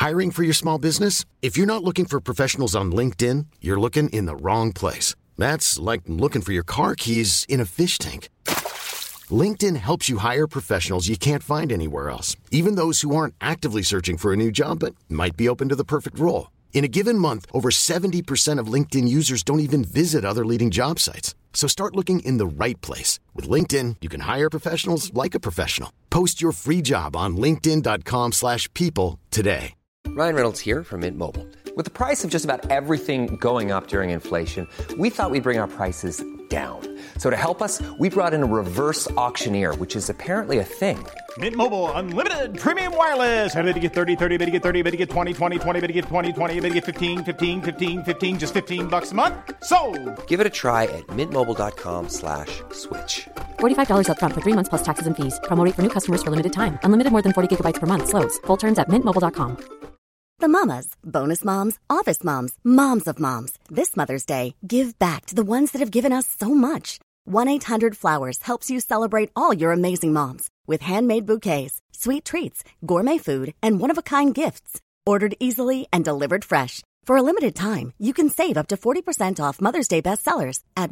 Hiring for your small business? If you're not looking for professionals on LinkedIn, you're looking in the wrong place. That's like looking for your car keys in a fish tank. LinkedIn helps you hire professionals you can't find anywhere else, even those who aren't actively searching for a new job but might be open to the perfect role. In a given month, over 70% of LinkedIn users don't even visit other leading job sites. So start looking in the right place. With LinkedIn, you can hire professionals like a professional. Post your free job on linkedin.com/people today. Ryan Reynolds here from Mint Mobile. With the price of just about everything going up during inflation, we thought we'd bring our prices down. So to help us, we brought in a reverse auctioneer, which is apparently a thing. Mint Mobile Unlimited Premium Wireless. How to get 30, 30, bit to get 30, bit to get 20, 20, 20, bit to get 20, 20, bit to get 15, 15, 15, 15, just $15 a month? Sold! Give it a try at mintmobile.com/switch. $45 up front for 3 months plus taxes and fees. Promo rate for new customers for limited time. Unlimited more than 40 gigabytes per month. Slows full terms at mintmobile.com. The mamas, bonus moms, office moms, moms of moms. This Mother's Day, give back to the ones that have given us so much. 1-800-Flowers helps you celebrate all your amazing moms with handmade bouquets, sweet treats, gourmet food, and one-of-a-kind gifts. Ordered easily and delivered fresh. For a limited time, you can save up to 40% off Mother's Day bestsellers at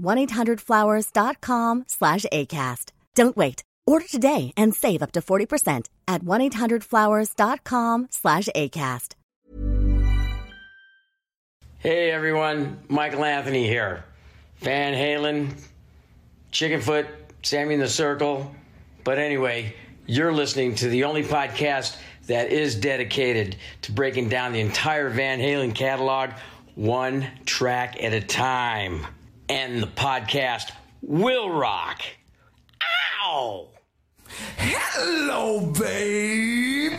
1-800-Flowers.com/ACAST. Don't wait. Order today and save up to 40% at 1-800-Flowers.com/ACAST. Hey everyone, Michael Anthony here. Van Halen, Chickenfoot, Sammy in the Circle. But anyway, you're listening to the only podcast that is dedicated to breaking down the entire Van Halen catalog one track at a time. And the podcast will rock. Ow! Hello, baby!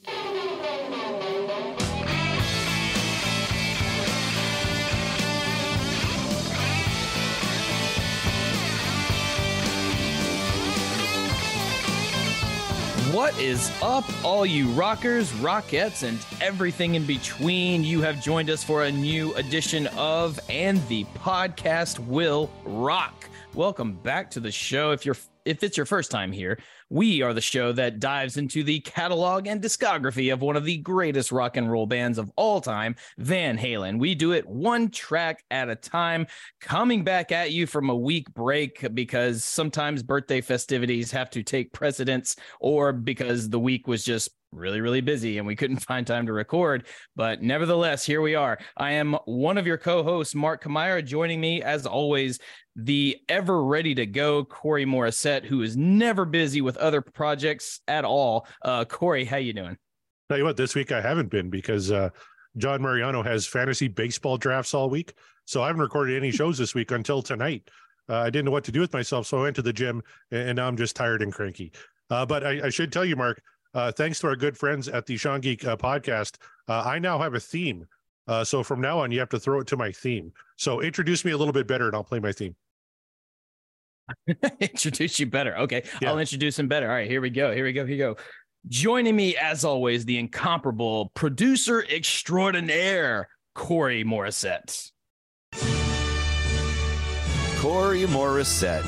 What is up, all you rockers, rockettes, and everything in between? You have joined us for a new edition of And the Podcast Will Rock. Welcome back to the show. If it's your first time here, we are the show that dives into the catalog and discography of one of the greatest rock and roll bands of all time, Van Halen. We do it one track at a time, coming back at you from a week break because sometimes birthday festivities have to take precedence or because the week was just really busy and we couldn't find time to record. But nevertheless, here we are. I am one of your co-hosts, Mark Kamira. Joining me, as always, the ever ready to go Corey Morissette, who is never busy with other projects at all. Corey, how you doing? Tell you what, this week I haven't been because John Mariano has fantasy baseball drafts all week. So I haven't recorded any shows this week until tonight. I didn't know what to do with myself, so I went to the gym and now I'm just tired and cranky. But I should tell you, Mark, thanks to our good friends at the Sean Geek podcast, I now have a theme. So from now on, you have to throw it to my theme. So introduce me a little bit better and I'll play my theme. Introduce you better. Okay. Yeah. I'll introduce him better. All right, here we go. Joining me, as always, the incomparable producer extraordinaire, Corey Morissette. Corey Morissette,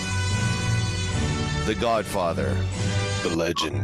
the Godfather, the legend.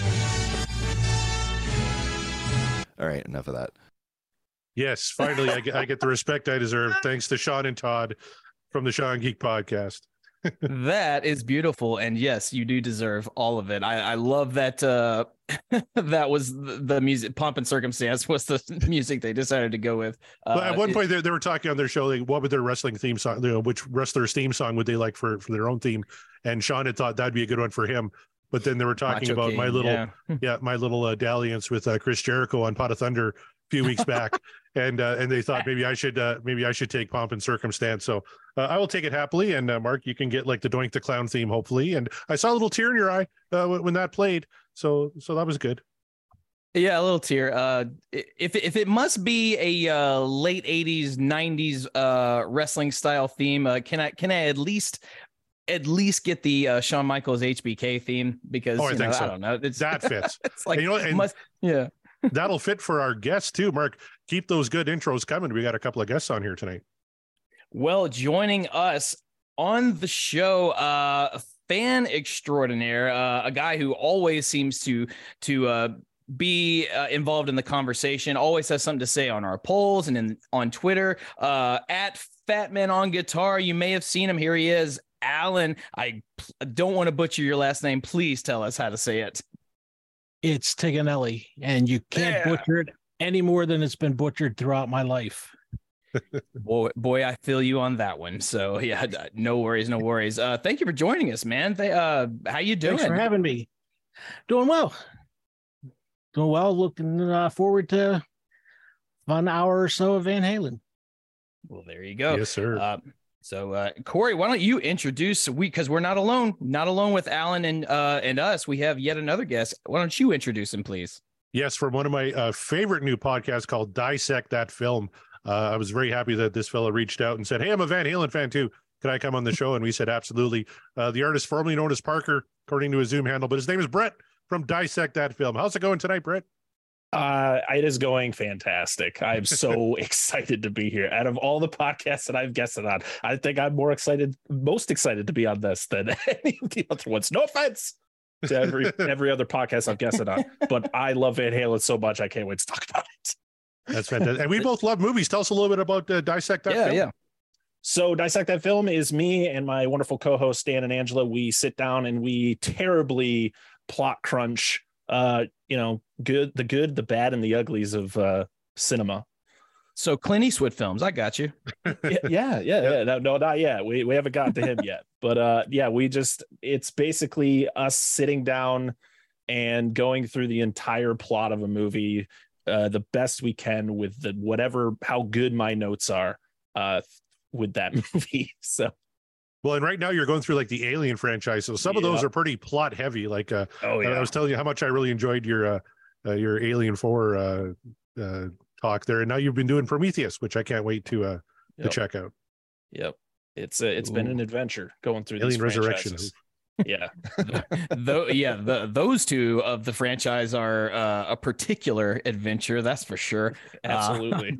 All right, enough of that. Yes, finally, I get the respect I deserve, thanks to Sean and Todd from the Sean Geek podcast. That is beautiful, and yes, you do deserve all of it. I love that. That was the music. Pomp and Circumstance was the music they decided to go with. But at one point, they were talking on their show, like, what would their wrestling theme song? Which wrestler's theme song would they like for their own theme? And Sean had thought that'd be a good one for him. But then they were talking Macho about King, my little dalliance with Chris Jericho on Pot of Thunder a few weeks back, and they thought maybe I should take Pomp and Circumstance. So I will take it happily. And Mark, you can get like the Doink the Clown theme, hopefully. And I saw a little tear in your eye when that played, so that was good. Yeah, a little tear. If it must be a late 80s, 90s wrestling style theme, can I at least get the Shawn Michaels HBK theme? Because I think so. I don't know. That fits. It's like, yeah. That'll fit for our guests too, Mark. Keep those good intros coming. We got a couple of guests on here tonight. Well, joining us on the show, fan extraordinaire, a guy who always seems to be involved in the conversation, always has something to say on our polls and on Twitter. At Fatman on Guitar, you may have seen him. Here he is. Alan, I don't want to butcher your last name. Please tell us how to say it. It's Tiganelli, and you can't butcher it any more than it's been butchered throughout my life. boy, I feel you on that one. So yeah, no worries. Thank you for joining us, man. How you doing? Thanks for having me. Doing well. Looking forward to a fun hour or so of Van Halen. Well, there you go. Yes, sir. So Corey, why don't you introduce because we're not alone with Alan and us. We have yet another guest. Why don't you introduce him, please? Yes, from one of my favorite new podcasts called Dissect That Film. I was very happy that this fellow reached out and said, "Hey, I'm a Van Halen fan too. Can I come on the show?" And we said, absolutely. The artist formerly known as Parker, according to his Zoom handle, but his name is Brett from Dissect That Film. How's it going tonight, Brett? It is going fantastic. I'm so excited to be here. Out of all the podcasts that I've guested on, I think I'm most excited to be on this than any of the other ones. No offense to every other podcast I've guested on, but I love Van Halen so much. I can't wait to talk about it. That's fantastic. And we both love movies. Tell us a little bit about Dissect That Film. Yeah. So Dissect That Film is me and my wonderful co-host, Dan and Angela. We sit down and we terribly plot crunch, the good, the bad, and the uglies of cinema. So Clint Eastwood films, I got you. Yeah. No, not yet. We haven't gotten to him yet. But it's basically us sitting down and going through the entire plot of a movie the best we can with how good my notes are with that movie. So. Well, and right now you're going through like the Alien franchise, so some of those are pretty plot heavy. Like, I was telling you how much I really enjoyed your Alien 4 talk there, and now you've been doing Prometheus, which I can't wait to check out. Yep, it's been an adventure going through Alien these Resurrection. Yeah. Those two of the franchise are a particular adventure, that's for sure. Absolutely.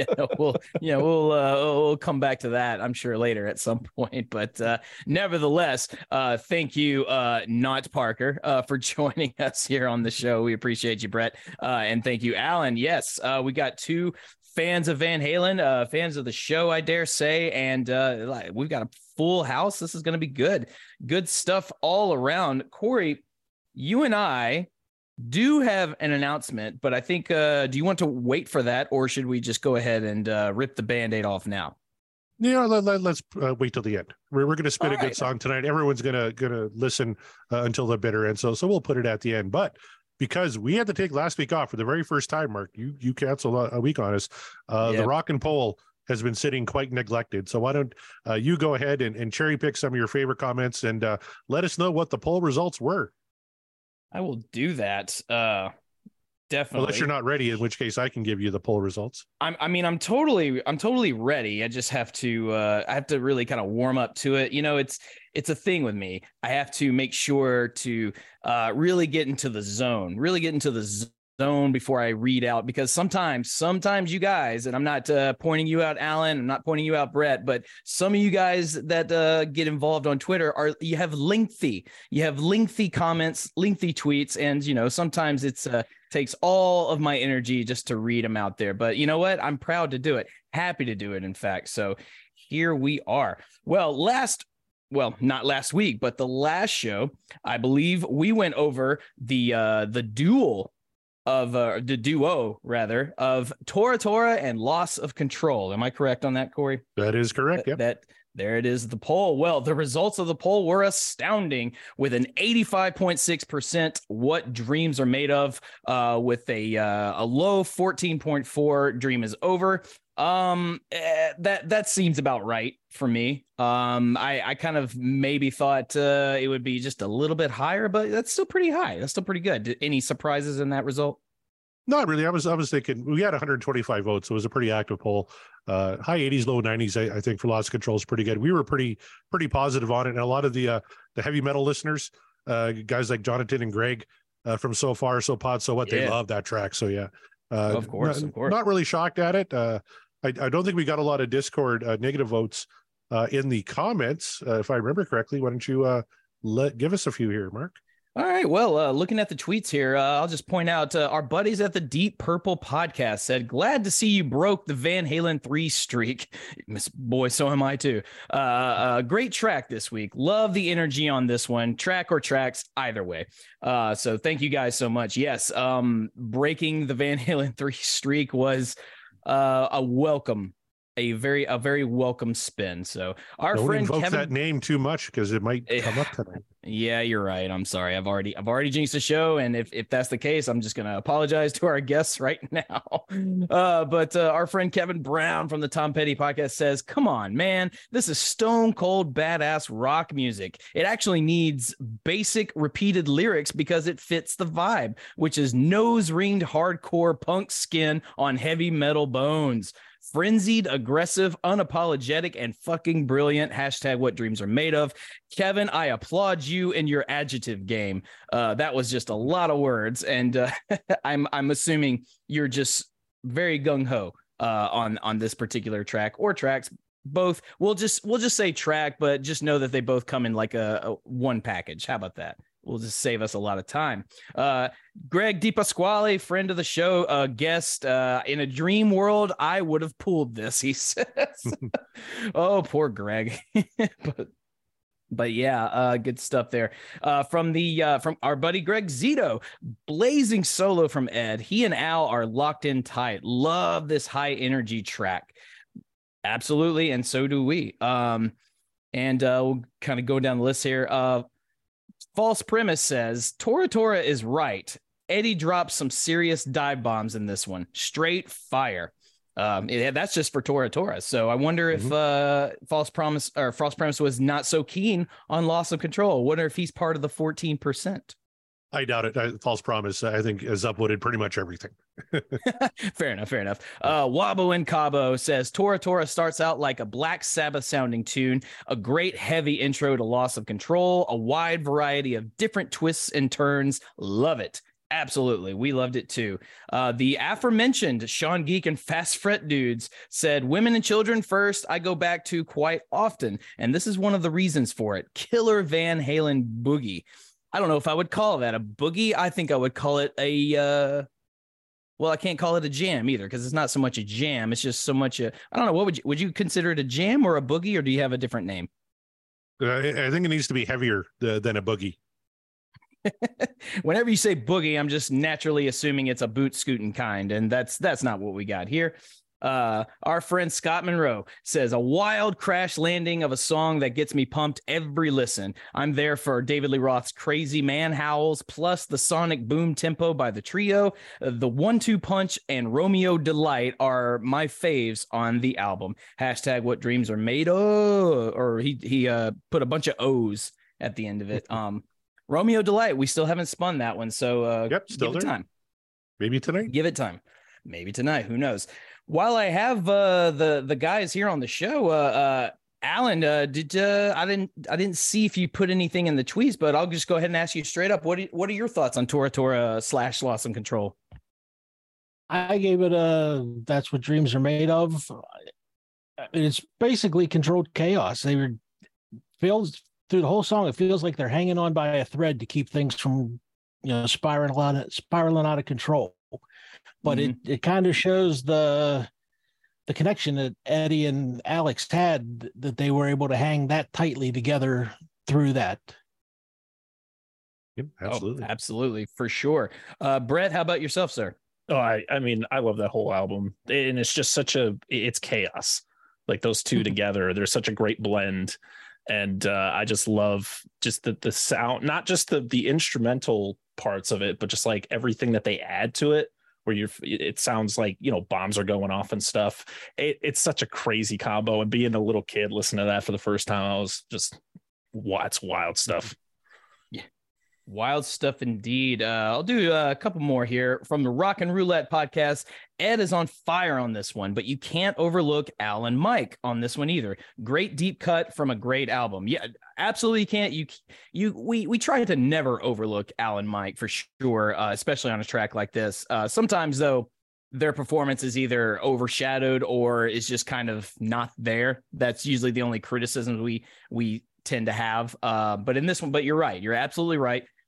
We'll come back to that, I'm sure, later at some point. But nevertheless, thank you, not Parker, for joining us here on the show. We appreciate you, Brett. And thank you, Alan. Yes, we got two fans of Van Halen, fans of the show, I dare say, and we've got a full house. This is going to be good stuff all around. Corey, you and I do have an announcement, but I think, do you want to wait for that, or should we just go ahead and rip the Band-Aid off now? Yeah, let's wait till the end. We're going to spin a good song tonight. Everyone's gonna listen until the bitter end, so we'll put it at the end. But because we had to take last week off for the very first time, Mark, you canceled a week on us. The Rock and Poll has been sitting quite neglected. So why don't you go ahead and cherry pick some of your favorite comments and let us know what the poll results were. I will do that. Definitely. Unless you're not ready, in which case I can give you the poll results. I'm totally ready. I just have to really kind of warm up to it. It's a thing with me. I have to make sure to really get into the zone, before I read out, because sometimes you guys, and I'm not pointing you out, Alan, I'm not pointing you out, Brett, but some of you guys that get involved on Twitter you have lengthy comments, lengthy tweets, and sometimes it's takes all of my energy just to read them out there. But you know what? I'm proud to do it, happy to do it, in fact. So here we are. Well, not last week, but the last show, I believe we went over the duo of Tora Tora and Loss of Control. Am I correct on that, Corey? That is correct. Yep. There it is, the poll. Well, the results of the poll were astounding, with an 85.6% What Dreams Are Made Of, with a low 14.4 Dream Is Over. That seems about right for me. I kind of maybe thought it would be just a little bit higher, but that's still pretty high. That's still pretty good. Any surprises in that result? Not really. I was thinking we had 125 votes, so it was a pretty active poll. High 80s, low 90s. I think for Loss of Control is pretty good. We were pretty positive on it, and a lot of the heavy metal listeners, guys like Jonathan and Greg from So Far, So Pod, So What, they love that track. So yeah, of course. Not really shocked at it. I don't think we got a lot of Discord negative votes in the comments, if I remember correctly. Why don't you give us a few here, Mark? All right. Well, looking at the tweets here, I'll just point out our buddies at the Deep Purple podcast said, glad to see you broke the Van Halen 3 streak. Boy, so am I too. Great track this week. Love the energy on this one. Track or tracks, either way. So thank you guys so much. Yes, breaking the Van Halen 3 streak was a very welcome spin. So our friend invoke Kevin, that name too much because it might come up tonight. Yeah, you're right. I'm sorry. I've already jinxed the show, and if that's the case, I'm just gonna apologize to our guests right now. But our friend Kevin Brown from the Tom Petty podcast says, "Come on, man, this is stone cold badass rock music. It actually needs basic repeated lyrics because it fits the vibe, which is nose ringed hardcore punk skin on heavy metal bones." Frenzied, aggressive, unapologetic, and fucking brilliant. Hashtag what dreams are made of. Kevin, I applaud you in your adjective game. That was just a lot of words, and I'm assuming you're just very gung ho on this particular track or tracks. Both. We'll just say track, but just know that they both come in like a one package. How about that? Will just save us a lot of time. Greg DiPasquale, friend of the show, guest, in a dream world, I would have pulled this, he says. Oh, poor Greg. But yeah, good stuff there. From our buddy Greg Zito, blazing solo from Ed. He and Al are locked in tight. Love this high energy track. Absolutely, and so do we. And we'll kind of go down the list here. False Premise says, Tora Tora is right. Eddie drops some serious dive bombs in this one. Straight fire. That's just for Tora Tora. So I wonder if False Premise was not so keen on Loss of Control. I wonder if he's part of the 14%. I doubt it. False Promise, I think, has uploaded pretty much everything. Fair enough. Wabo in Cabo says Tora Tora starts out like a Black Sabbath sounding tune, a great heavy intro to Loss of Control, a wide variety of different twists and turns. Love it. Absolutely. We loved it too. The aforementioned Sean Geek and Fast Fret dudes said women and children first. I go back to quite often, and this is one of the reasons for it. Killer Van Halen boogie. I don't know if I would call that a boogie. I think I would call it well, I can't call it a jam either because it's not so much a jam. It's just so much I don't know. What would you consider it, a jam or a boogie, or do you have a different name? I think it needs to be heavier than a boogie. Whenever you say boogie, I'm just naturally assuming it's a boot scooting kind, and that's not what we got here. Our friend Scott Monroe says, a wild crash landing of a song that gets me pumped every listen. I'm there for David Lee Roth's crazy man howls, plus the sonic boom tempo by the trio. The 1-2 punch and Romeo Delight are my faves on the album. Hashtag what dreams are made of, or he put a bunch of O's at the end of it. Romeo Delight, we still haven't spun that one, so still give it time. Maybe tonight. Give it time. Maybe tonight. Who knows? While I have the guys here on the show, Alan, I didn't see if you put anything in the tweets, but I'll just go ahead and ask you straight up. What are your thoughts on Tora Tora / Loss and Control? I gave it that's what dreams are made of. It's basically controlled chaos. They feels through the whole song. It feels like they're hanging on by a thread to keep things from, spiraling out of control. But it kind of shows the connection that Eddie and Alex had, that they were able to hang that tightly together through that. Yep, absolutely. Oh, absolutely, for sure. Brett, how about yourself, sir? Oh, I mean, I love that whole album, and it's just it's chaos. Like those two together, there's such a great blend, and I just love just the sound, not just the instrumental parts of it, but just like everything that they add to it. Where it sounds like, bombs are going off and stuff. It's such a crazy combo. And being a little kid listening to that for the first time, I was just, it's wild stuff. Yeah, wild stuff indeed. I'll do a couple more here from the Rock and Roulette podcast. Ed is on fire on this one, but you can't overlook Al and Mike on this one either. Great deep cut from a great album. Yeah, absolutely can't. We try to never overlook Al and Mike for sure, especially on a track like this. Sometimes though, their performance is either overshadowed or is just kind of not there. That's usually the only criticisms we tend to have. But in this one, but you're right. You're absolutely right.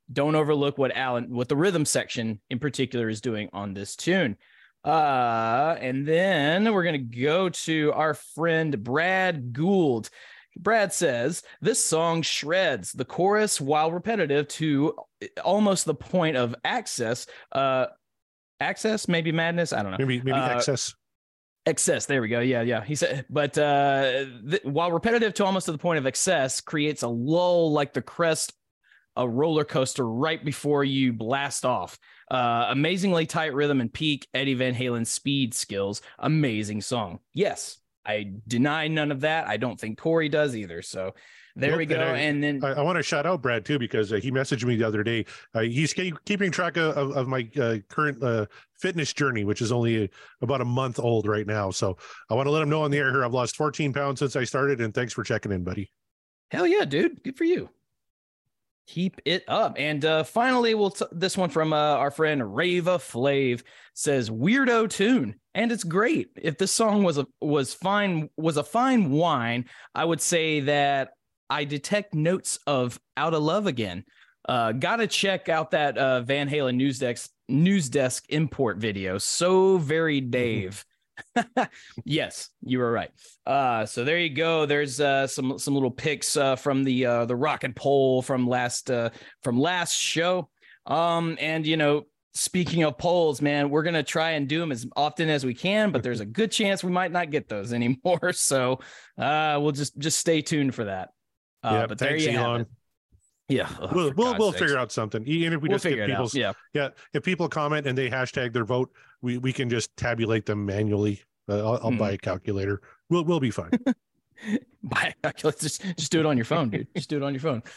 don't overlook what the rhythm section in particular is doing on this tune. And then we're going to go to our friend Brad Gould. Brad says, this song shreds the chorus while repetitive to almost the point of access, maybe madness. I don't know. Maybe excess. Excess. There we go. Yeah. He said, but while repetitive to almost to the point of excess creates a lull like the crest a roller coaster right before you blast off. Amazingly tight rhythm and peak Eddie Van Halen's speed skills. Amazing song. Yes, I deny none of that. I don't think Corey does either. So there we go. And then I want to shout out Brad too, because he messaged me the other day. He's keeping track of my current fitness journey, which is only about a month old right now. So I want to let him know on the air here, I've lost 14 pounds since I started, and thanks for checking in, buddy. Hell yeah, dude. Good for you. Keep it up. And finally, this one from our friend Rava Flav says, weirdo tune, and it's great. If this song was a fine wine, I would say that I detect notes of Out of Love Again. Gotta check out that Van Halen news desk import video. So very Dave. Yes, you were right. So there you go. There's some little pics from the rock and poll from last show. And speaking of polls, man, we're gonna try and do them as often as we can, but there's a good chance we might not get those anymore. So we'll just stay tuned for that. But there you have it. Yeah, we'll figure out something. Even if we'll just get people's if people comment and they hashtag their vote, we can just tabulate them manually. I'll buy a calculator. We'll be fine. Buy a calculator. Just do it on your phone, dude. Just do it on your phone.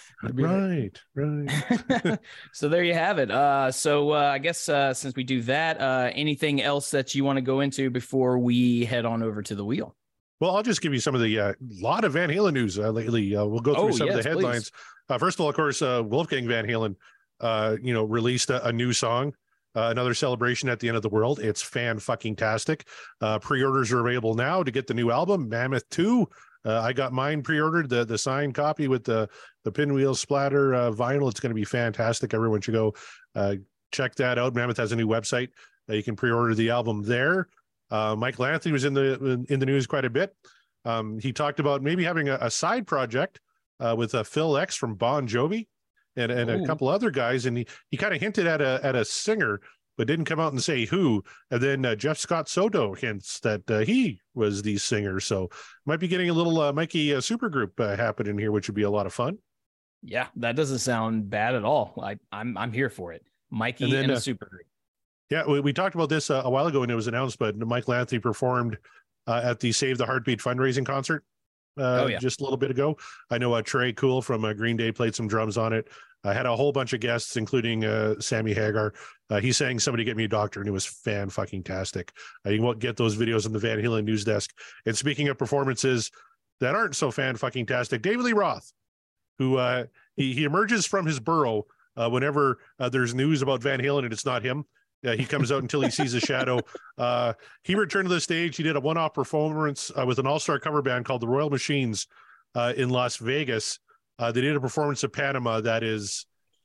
Right. So there you have it. So I guess since we do that, anything else that you want to go into before we head on over to the wheel? Well, I'll just give you some of the lot of Van Halen news lately. We'll go through some of the headlines. First of all, of course, Wolfgang Van Halen, released a new song, another celebration at the end of the world. It's fan-fucking-tastic. Pre-orders are available now to get the new album, Mammoth 2. I got mine pre-ordered, the signed copy with the pinwheel splatter vinyl. It's going to be fantastic. Everyone should go check that out. Mammoth has a new website. You can pre-order the album there. Michael Anthony was in the news quite a bit. He talked about maybe having a side project with Phil X from Bon Jovi and a couple other guys, and he kind of hinted at a singer, but didn't come out and say who. And then Jeff Scott Soto hints that he was the singer, so might be getting a little Mikey supergroup happening here, which would be a lot of fun. Yeah, that doesn't sound bad at all. I'm here for it. Mikey and a supergroup. Yeah, we talked about this a while ago when it was announced, but Michael Anthony performed at the Save the Heartbeat fundraising concert just a little bit ago. I know Trey Cool from Green Day played some drums on it. I had a whole bunch of guests, including Sammy Hagar. He sang "Somebody Get Me a Doctor," and it was fan-fucking-tastic. You can get those videos on the Van Halen news desk. And speaking of performances that aren't so fan-fucking-tastic, David Lee Roth, who he emerges from his burrow whenever there's news about Van Halen and it's not him. He comes out until he sees a shadow. He returned to the stage. He did a one-off performance with an all-star cover band called the Royal Machines in Las Vegas. They did a performance of Panama that is,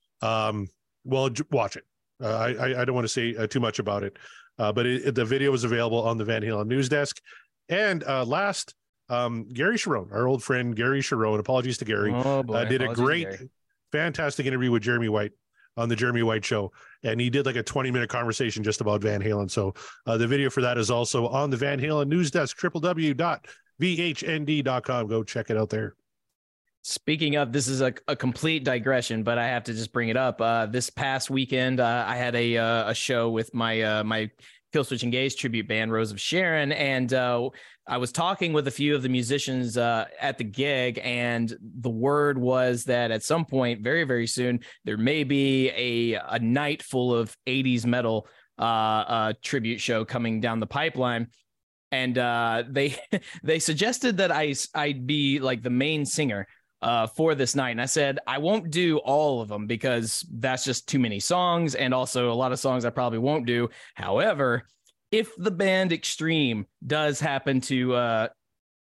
watch it. I don't want to say too much about it, but the video is available on the Van Halen news desk. And last, Gary Cherone, our old friend Gary Cherone, apologies to Gary, did a great, fantastic interview with Jeremy White on the Jeremy White Show, and he did like a 20-minute conversation just about Van Halen. So the video for that is also on the Van Halen news desk, www.vhnd.com. Go check it out there. Speaking of, this is a complete digression, but I have to just bring it up. This past weekend, I had a show with my Killswitch Engage tribute band, Rose of Sharon, and I was talking with a few of the musicians at the gig, and the word was that at some point, very, very soon, there may be a night full of 80s metal tribute show coming down the pipeline. And they suggested that I'd be like the main singer for this night. And I said, I won't do all of them because that's just too many songs. And also a lot of songs I probably won't do. However, if the band Extreme does happen to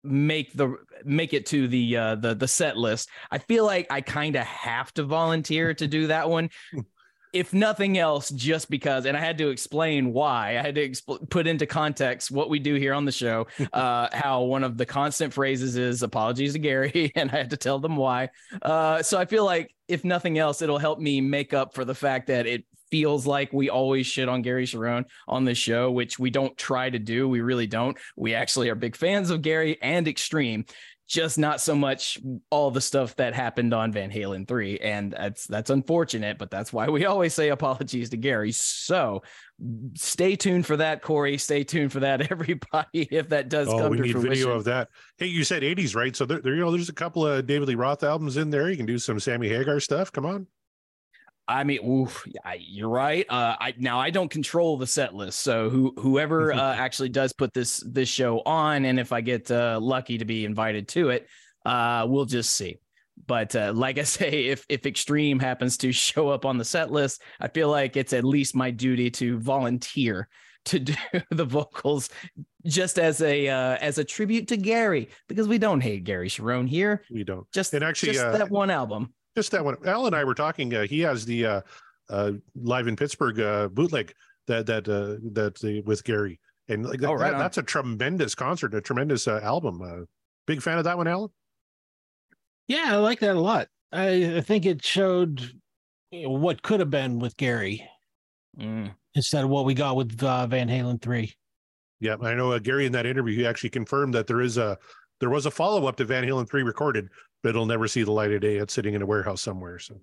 make it to the set list, I feel like I kind of have to volunteer to do that one. If nothing else, just because, and I had to explain why. I had to put into context what we do here on the show, how one of the constant phrases is apologies to Gary, and I had to tell them why. So I feel like if nothing else, it'll help me make up for the fact that it feels like we always shit on Gary Cherone on this show, which we don't try to do. We really don't. We actually are big fans of Gary and Extreme, just not so much all the stuff that happened on Van Halen 3. And that's unfortunate, but that's why we always say apologies to Gary. So stay tuned for that, Corey. Stay tuned for that, everybody, if that does come to fruition. We need video of that. Hey, you said 80s, right? So there, there's a couple of David Lee Roth albums in there. You can do some Sammy Hagar stuff. Come on. I mean, you're right. I don't control the set list, so whoever actually does put this show on, and if I get lucky to be invited to it, we'll just see. But like I say, if Extreme happens to show up on the set list, I feel like it's at least my duty to volunteer to do the vocals, just as a tribute to Gary, because we don't hate Gary Cherone here. We don't. Just that one album. Just that one. Al and I were talking. He has the live in Pittsburgh bootleg that with Gary, and like that's a tremendous concert, a tremendous album. Big fan of that one, Alan. Yeah, I like that a lot. I think it showed what could have been with Gary instead of what we got with Van Halen 3. Yeah, I know Gary in that interview, he actually confirmed that there was a follow-up to Van Halen 3 recorded, but it'll never see the light of day. It's sitting in a warehouse somewhere. So,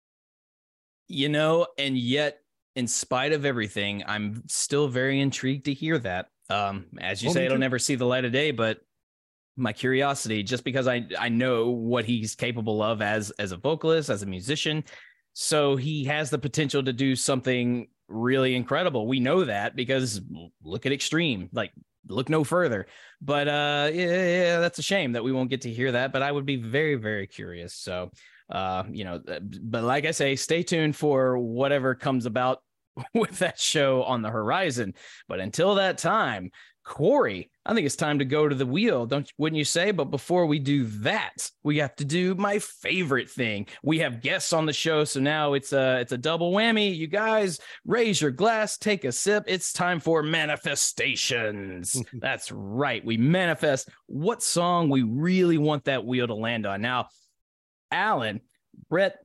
and yet, in spite of everything, I'm still very intrigued to hear that. As you say, it'll never see the light of day, but my curiosity, just because I know what he's capable of as a vocalist, as a musician, so he has the potential to do something really incredible. We know that because look at Extreme, like, look no further. But yeah, that's a shame that we won't get to hear that, but I would be very, very curious. So but like I say, stay tuned for whatever comes about with that show on the horizon. But until that time, Corey, I think it's time to go to the wheel, wouldn't you say? But before we do that, we have to do my favorite thing. We have guests on the show, so now it's a double whammy. You guys, raise your glass, take a sip. It's time for manifestations. That's right. We manifest what song we really want that wheel to land on. Now, Alan, Brett,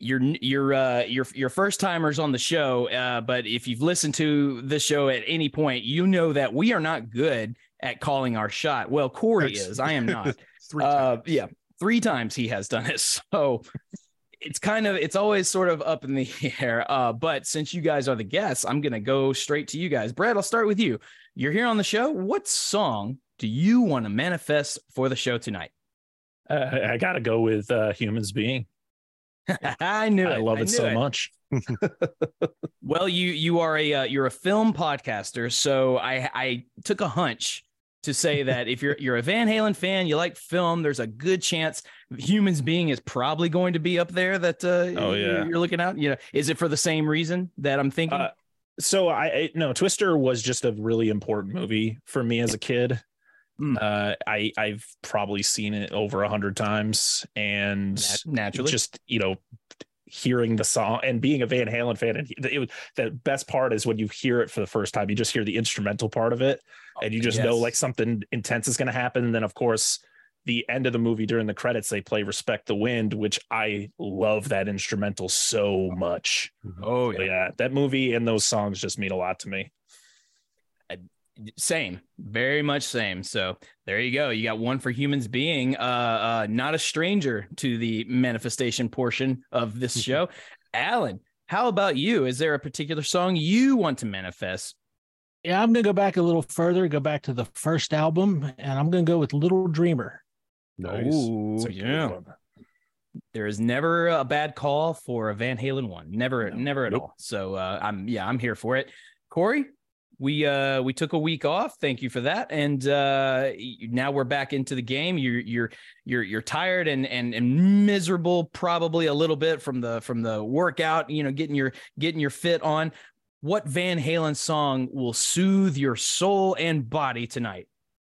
you're first timers on the show, but if you've listened to this show at any point, you know that we are not good at calling our shot. Well, Corey is. I am not. 3 times. Yeah, 3 times he has done it. So it's always sort of up in the air. But since you guys are the guests, I'm gonna go straight to you guys. Brett, I'll start with you. You're here on the show. What song do you want to manifest for the show tonight? I gotta go with Humans Being. I knew it. I love it so much. Well, you're a film podcaster, so I took a hunch to say that if you're a Van Halen fan, you like film, there's a good chance Humans Being is probably going to be up there. That you're looking at. Is it for the same reason that I'm thinking? So Twister was just a really important movie for me as a kid. I've probably seen it over 100 times, and naturally, just hearing the song and being a Van Halen fan, and the best part is when you hear it for the first time, you just hear the instrumental part of it, and you just know like something intense is going to happen. And then, of course, the end of the movie during the credits, they play "Respect the Wind," which I love that instrumental so much. Oh yeah, that movie and those songs just mean a lot to me. Same, very much same. So there you go. You got one for Humans Being, not a stranger to the manifestation portion of this show. Alan, how about you? Is there a particular song you want to manifest? Yeah, I'm going to go back a little further, go back to the first album, and I'm going to go with Little Dreamer. Nice. Ooh, yeah. There is never a bad call for a Van Halen one. Never at all. So I'm here for it. Corey, we took a week off. Thank you for that. And now we're back into the game. You're tired and miserable, probably a little bit from the workout, getting your fit on. What Van Halen song will soothe your soul and body tonight?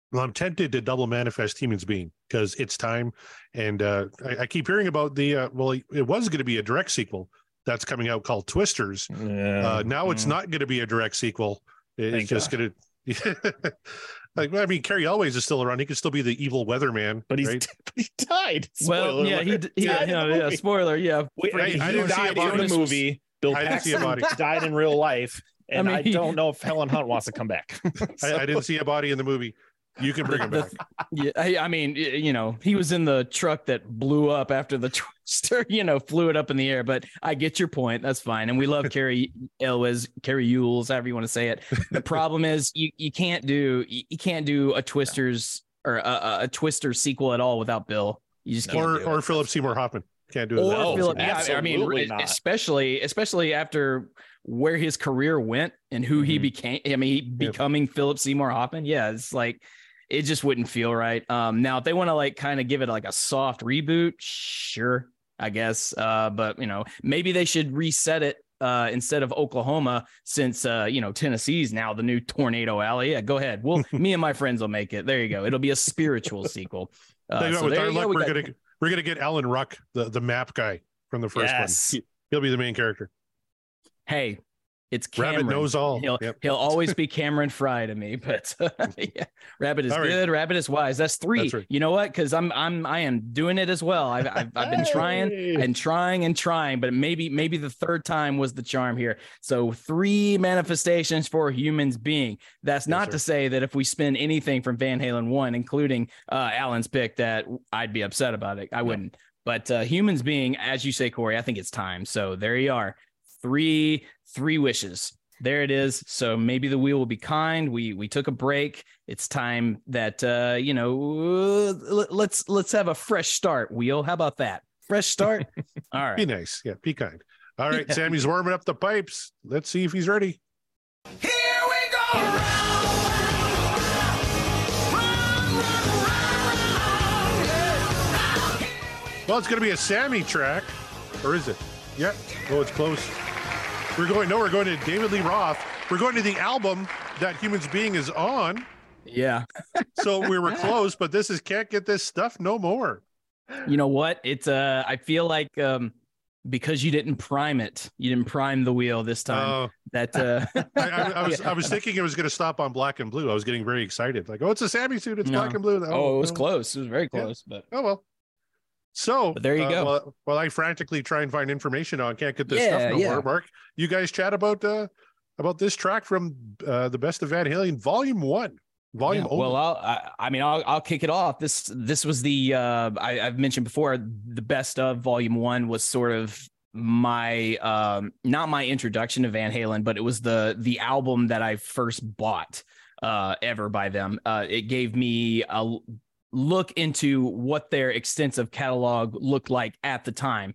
Well, I'm tempted to double manifest Humans Being because it's time. And I keep hearing about the, well, it was going to be a direct sequel that's coming out called Twisters. Now it's not going to be a direct sequel. It's just going to, like, I mean, Carrie Elways is still around. He could still be the evil weatherman. But he died. Well, yeah, he died. Spoiler. Yeah. I didn't see it in the movie. Bill Paxton died in real life. And I don't know if Helen Hunt wants to come back. I didn't see a body in the movie. You can bring him back. Yeah, I mean, you know, he was in the truck that blew up after the twister, you know, flew it up in the air. But I get your point. That's fine. And we love Carrie Elwes, Carrie Ewells, however you want to say it. The problem is you can't do a Twisters or a Twister sequel at all without Bill. You just can't. Or Philip Seymour Hoffman. Can't do it. Or Philip, I mean, especially after where his career went and who he became. I mean, becoming Philip Seymour Hoffman. Yeah, it's like, it just wouldn't feel right. Now, if they want to like kind of give it like a soft reboot, sure, I guess. But, you know, maybe they should reset it instead of Oklahoma, since, you know, Tennessee's now the new Tornado Alley. Yeah, go ahead. Well, me and my friends will make it. There you go. It'll be a spiritual sequel. With our luck, we're gonna get Alan Ruck, the map guy from the first one. He'll be the main character. Hey, it's Cameron. Rabbit knows all. He'll always be Cameron Fry to me, but yeah. Rabbit is good. Rabbit is wise. That's 3. That's right. You know what? Because I am doing it as well. I've been trying, but maybe the third time was the charm here. So 3 manifestations for Humans Being. That's not to say that if we spin anything from Van Halen 1, including Alan's pick, that I'd be upset about it. I wouldn't. But Humans Being, as you say, Corey, I think it's time. So there you are. 3 wishes. There it is. So maybe the wheel will be kind. We took a break. It's time that you know, let's have a fresh start. Wheel, how about that? Fresh start. All right. Be nice. Yeah, be kind. All right, Sammy's warming up the pipes. Let's see if he's ready. Here we go. Well, it's going to be a Sammy track, or is it? Yeah. Oh, it's close. We're going to David Lee Roth. We're going to the album that Humans Being is on. Yeah. So we were close, but this is Can't Get This Stuff No More. You know what? It's I feel like because you didn't prime the wheel this time. I was thinking it was going to stop on Black and Blue. I was getting very excited. Like, oh, it's a Sammy suit. It's Black and Blue. It was close. It was very close, but oh well. So but there you go. While I frantically try and find information on Can't Get This Stuff No More, Mark, you guys chat about this track from the Best of Van Halen, Volume 1. Well, I'll kick it off. This was the I've mentioned before, the Best of Volume 1 was sort of my not my introduction to Van Halen, but it was the album that I first bought ever by them. It gave me a look into what their extensive catalog looked like at the time,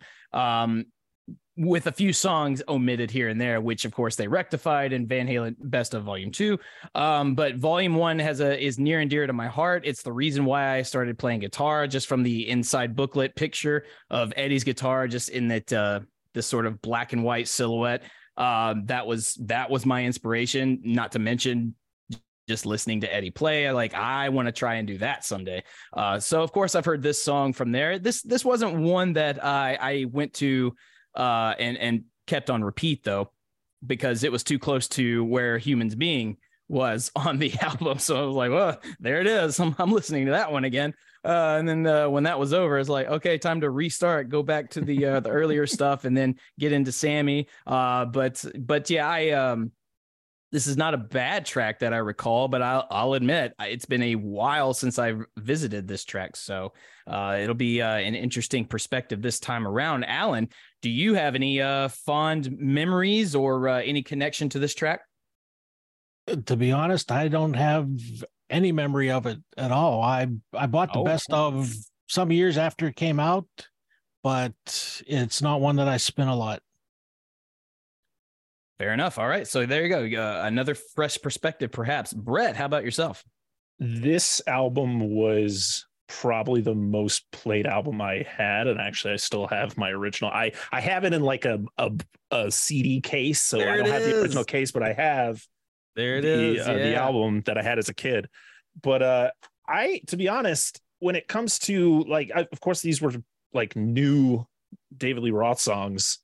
with a few songs omitted here and there, which of course they rectified in Van Halen Best of Volume 2. But Volume 1 is near and dear to my heart. It's the reason why I started playing guitar, just from the inside booklet picture of Eddie's guitar, just in that this sort of black and white silhouette. That was my inspiration, not to mention just listening to Eddie play. I want to try and do that someday. So of course I've heard this song from there. This wasn't one that I went to and kept on repeat though, because it was too close to where Humans Being was on the album. So I was like, well, there it is. I'm listening to that one again. And then when that was over, it's like, okay, time to restart, go back to the earlier stuff and then get into Sammy. But yeah, this is not a bad track that I recall, but I'll admit it's been a while since I visited this track. So it'll be an interesting perspective this time around. Alan, do you have any fond memories or any connection to this track? To be honest, I don't have any memory of it at all. I bought the Best of some years after it came out, but it's not one that I spin a lot. Fair enough. All right. So there you go. Another fresh perspective, perhaps. Brett, how about yourself? This album was probably the most played album I had. And actually, I still have my original. I have it in like a CD case. So I don't have the original case, but I have the album that I had as a kid. To be honest, when it comes to of course, these were like new David Lee Roth songs,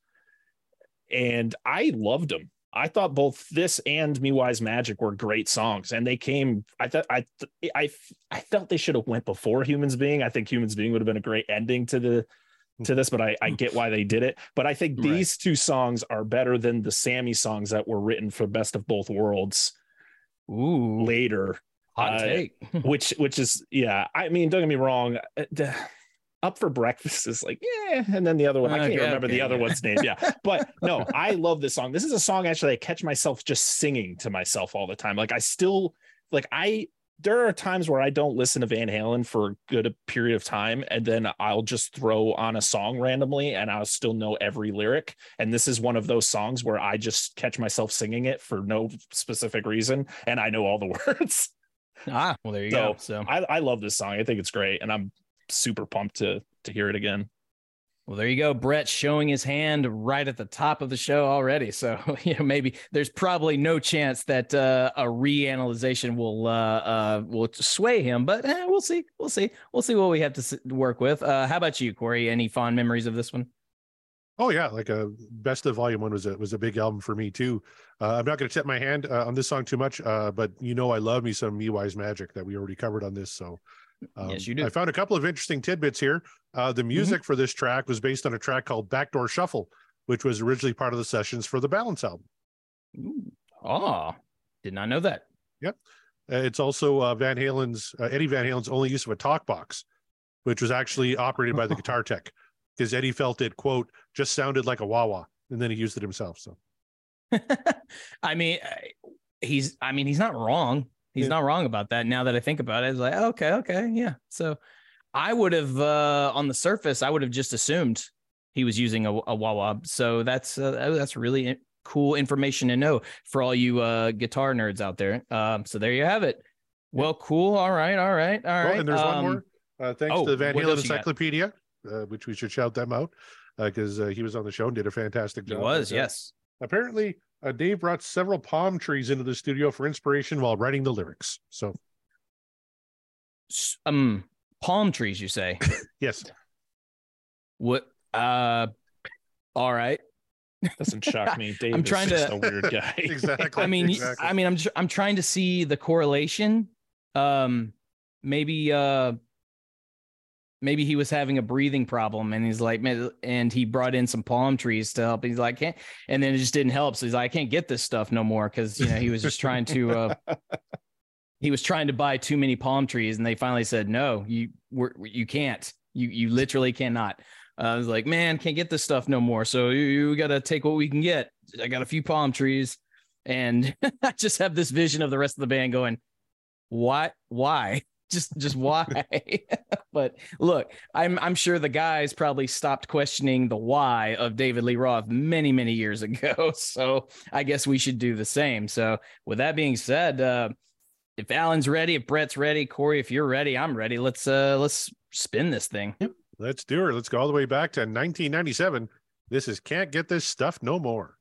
and I loved them. I thought both this and Me Wise Magic were great songs, and they came. I felt they should have went before Humans Being. I think Humans Being would have been a great ending to this, but I get why they did it. But I think these two songs are better than the Sammy songs that were written for Best of Both Worlds. Ooh, later, hot take. which is I mean, don't get me wrong. Up for Breakfast is like, and then the other one, I can't remember the other one's name. Yeah. But no, I love this song. This is a song actually I catch myself just singing to myself all the time. Like there are times where I don't listen to Van Halen for a good period of time, and then I'll just throw on a song randomly and I'll still know every lyric. And this is one of those songs where I just catch myself singing it for no specific reason, and I know all the words. Well, there you go. So I love this song. I think it's great, and I'm super pumped to hear it again. Well, there you go. Brett showing his hand right at the top of the show already. So, maybe there's probably no chance that a reanalyzation will sway him, but we'll see. We'll see what we have to work with. How about you, Corey? Any fond memories of this one? Oh yeah, like a Best of Volume 1 was a big album for me too. I'm not going to tip my hand on this song too much, but I love me some Me Wise Magic that we already covered on this. So yes, you do. I found a couple of interesting tidbits here. The music for this track was based on a track called Backdoor Shuffle, which was originally part of the sessions for the Balance album. Ooh. Did not know that. Yep. It's also Eddie Van Halen's only use of a talk box, which was actually operated by the guitar tech, because Eddie felt it, quote, just sounded like a wah-wah, and then he used it himself. So, I mean, he's not wrong. He's not wrong about that. Now that I think about it, it's like, okay, yeah. So I would have, on the surface, I would have just assumed he was using a wah-wah. So that's really cool information to know for all you guitar nerds out there. So there you have it. Well, cool. All right. Well, and there's one more. Thanks to the Van Halen Encyclopedia, which we should shout them out, because he was on the show and did a fantastic job. He was, yes. Apparently, Dave brought several palm trees into the studio for inspiration while writing the lyrics. So, palm trees, you say? Yes. What? All right. Doesn't shock me. Dave is just a weird guy. Exactly. I'm trying to see the correlation. Maybe he was having a breathing problem, and he's like, and he brought in some palm trees to help. He's like, and then it just didn't help. So he's like, I can't get this stuff no more, because he was just trying to. He was trying to buy too many palm trees, and they finally said, no, you can't. You literally cannot. I was like, man, can't get this stuff no more. So you got to take what we can get. I got a few palm trees, and I just have this vision of the rest of the band going, what? Why? Just why? But look, I'm sure the guys probably stopped questioning the why of David Lee Roth many, many years ago. So I guess we should do the same. So with that being said, if Alan's ready, if Brett's ready, Corey, if you're ready, I'm ready. Let's spin this thing. Yep. Let's do it. Let's go all the way back to 1997. This is Can't Get This Stuff No More.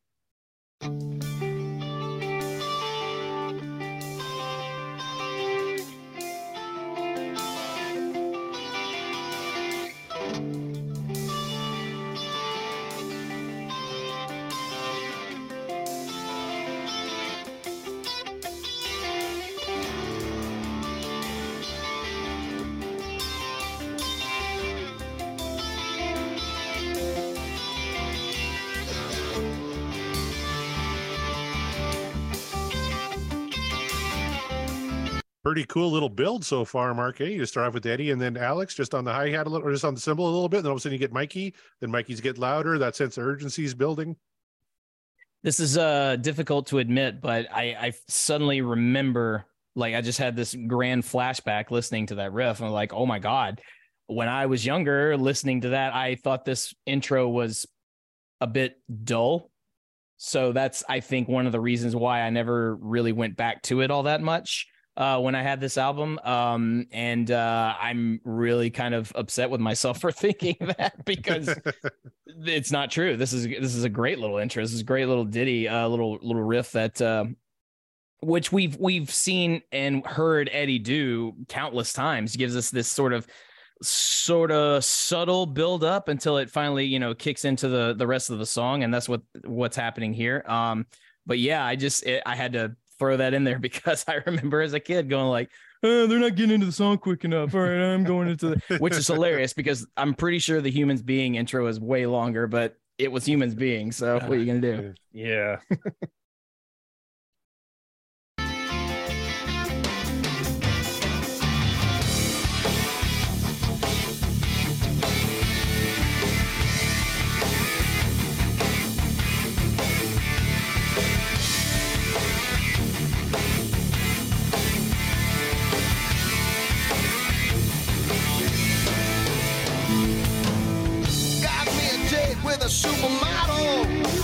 Pretty cool little build so far, Mark. You start off with Eddie and then Alex just on the hi-hat a little, or just on the cymbal a little bit. Then all of a sudden you get Mikey. Then Mikey's get louder. That sense of urgency is building. This is difficult to admit, but I suddenly remember, like, I just had this grand flashback listening to that riff. I'm like, oh my God. When I was younger, listening to that, I thought this intro was a bit dull. So that's, I think, one of the reasons why I never really went back to it all that much. When I had this album, and I'm really kind of upset with myself for thinking that, because it's not true. This is a great little intro. This is a great little ditty, little riff that which we've seen and heard Eddie do countless times. He gives us this sort of subtle build up until it finally, you know, kicks into the rest of the song, and that's what's happening here. But yeah, I had to throw that in there because I remember as a kid going like, oh, they're not getting into the song quick enough. All right, I'm going into the, which is hilarious because I'm pretty sure the Humans Being intro is way longer, but it was Humans Being. So what are you gonna do? Yeah. With a supermodel.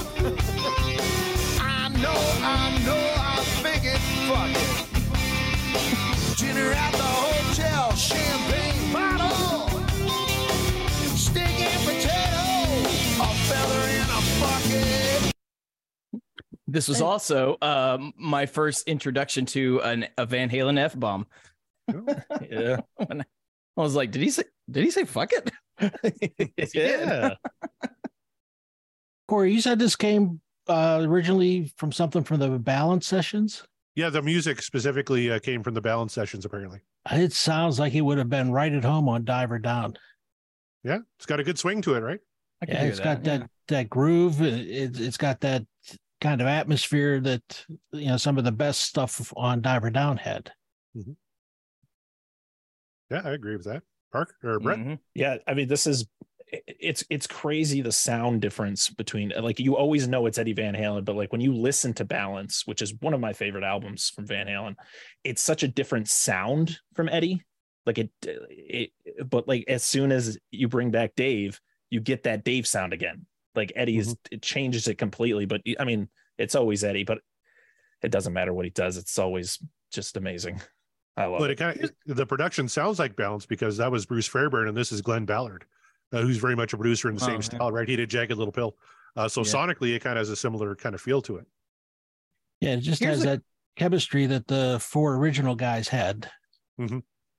I know, I figured, fuck it. Dinner at the hotel, champagne bottle, steak and potato, a feather in a bucket. This was also my first introduction to a Van Halen F-bomb. Yeah. I was like, did he say fuck it? Yeah. Corey, you said this came originally from something from the Balance sessions? Yeah, the music specifically came from the Balance sessions, apparently. It sounds like it would have been right at home on Diver Down. Yeah, it's got a good swing to it, right? Yeah, it's got that groove. It's got that kind of atmosphere that, you know, some of the best stuff on Diver Down had. Mm-hmm. Yeah, I agree with that. Park or Brett? Mm-hmm. Yeah, I mean, it's crazy the sound difference between, like, you always know it's Eddie Van Halen, but like when you listen to Balance, which is one of my favorite albums from Van Halen, it's such a different sound from Eddie. Like but like as soon as you bring back Dave, you get that Dave sound again. Like Eddie's, it changes it completely. But I mean, it's always Eddie, but it doesn't matter what he does. It's always just amazing. I love it. But the production sounds like Balance because that was Bruce Fairbairn and this is Glenn Ballard, who's very much a producer in the same style, right? He did Jagged Little Pill. Sonically, it kind of has a similar kind of feel to it. Yeah, it just has that chemistry that the four original guys had. Mm-hmm.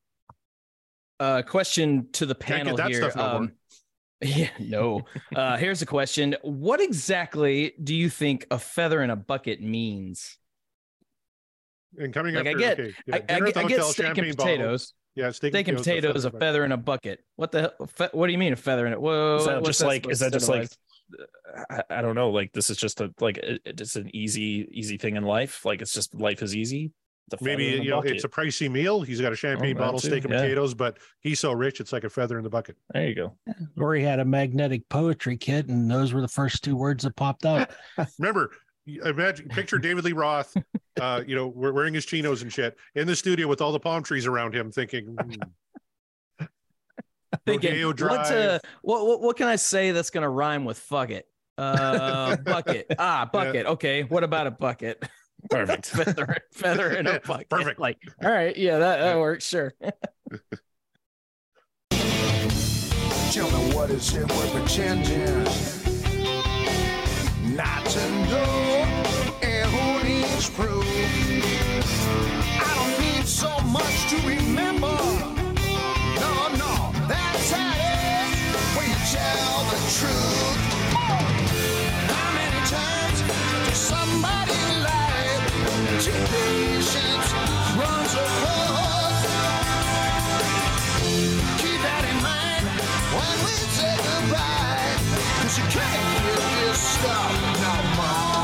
Question to the panel here. Yeah, no. Here's a question. What exactly do you think a feather in a bucket means? And coming like after, I get steak and potatoes. Yeah, steak and potatoes, a feather in a bucket. What the hell? What do you mean a feather in it? Whoa, is that just like I don't know, like this is just it's an easy thing in life, like it's just life is easy. Maybe it's a pricey meal. He's got a champagne bottle, steak and potatoes, but he's so rich it's like a feather in the bucket. There you go. Or he had a magnetic poetry kit, and those were the first two words that popped out. Remember, picture David Lee Roth, we're wearing his chinos and shit in the studio with all the palm trees around him, thinking, what can I say that's gonna rhyme with fuck it? Bucket. Bucket. Yeah. Okay, what about a bucket? Perfect. feather in a bucket. Perfect. Like, all right, yeah, that works. Sure. Tell me, what is it we're pretending not to know, and who needs proof? I don't need so much to remember. No, that's how it is when you tell the truth. How many times does somebody lie to patience runs a course? Keep that in mind when we say goodbye, 'cause you can't get this stuff no more.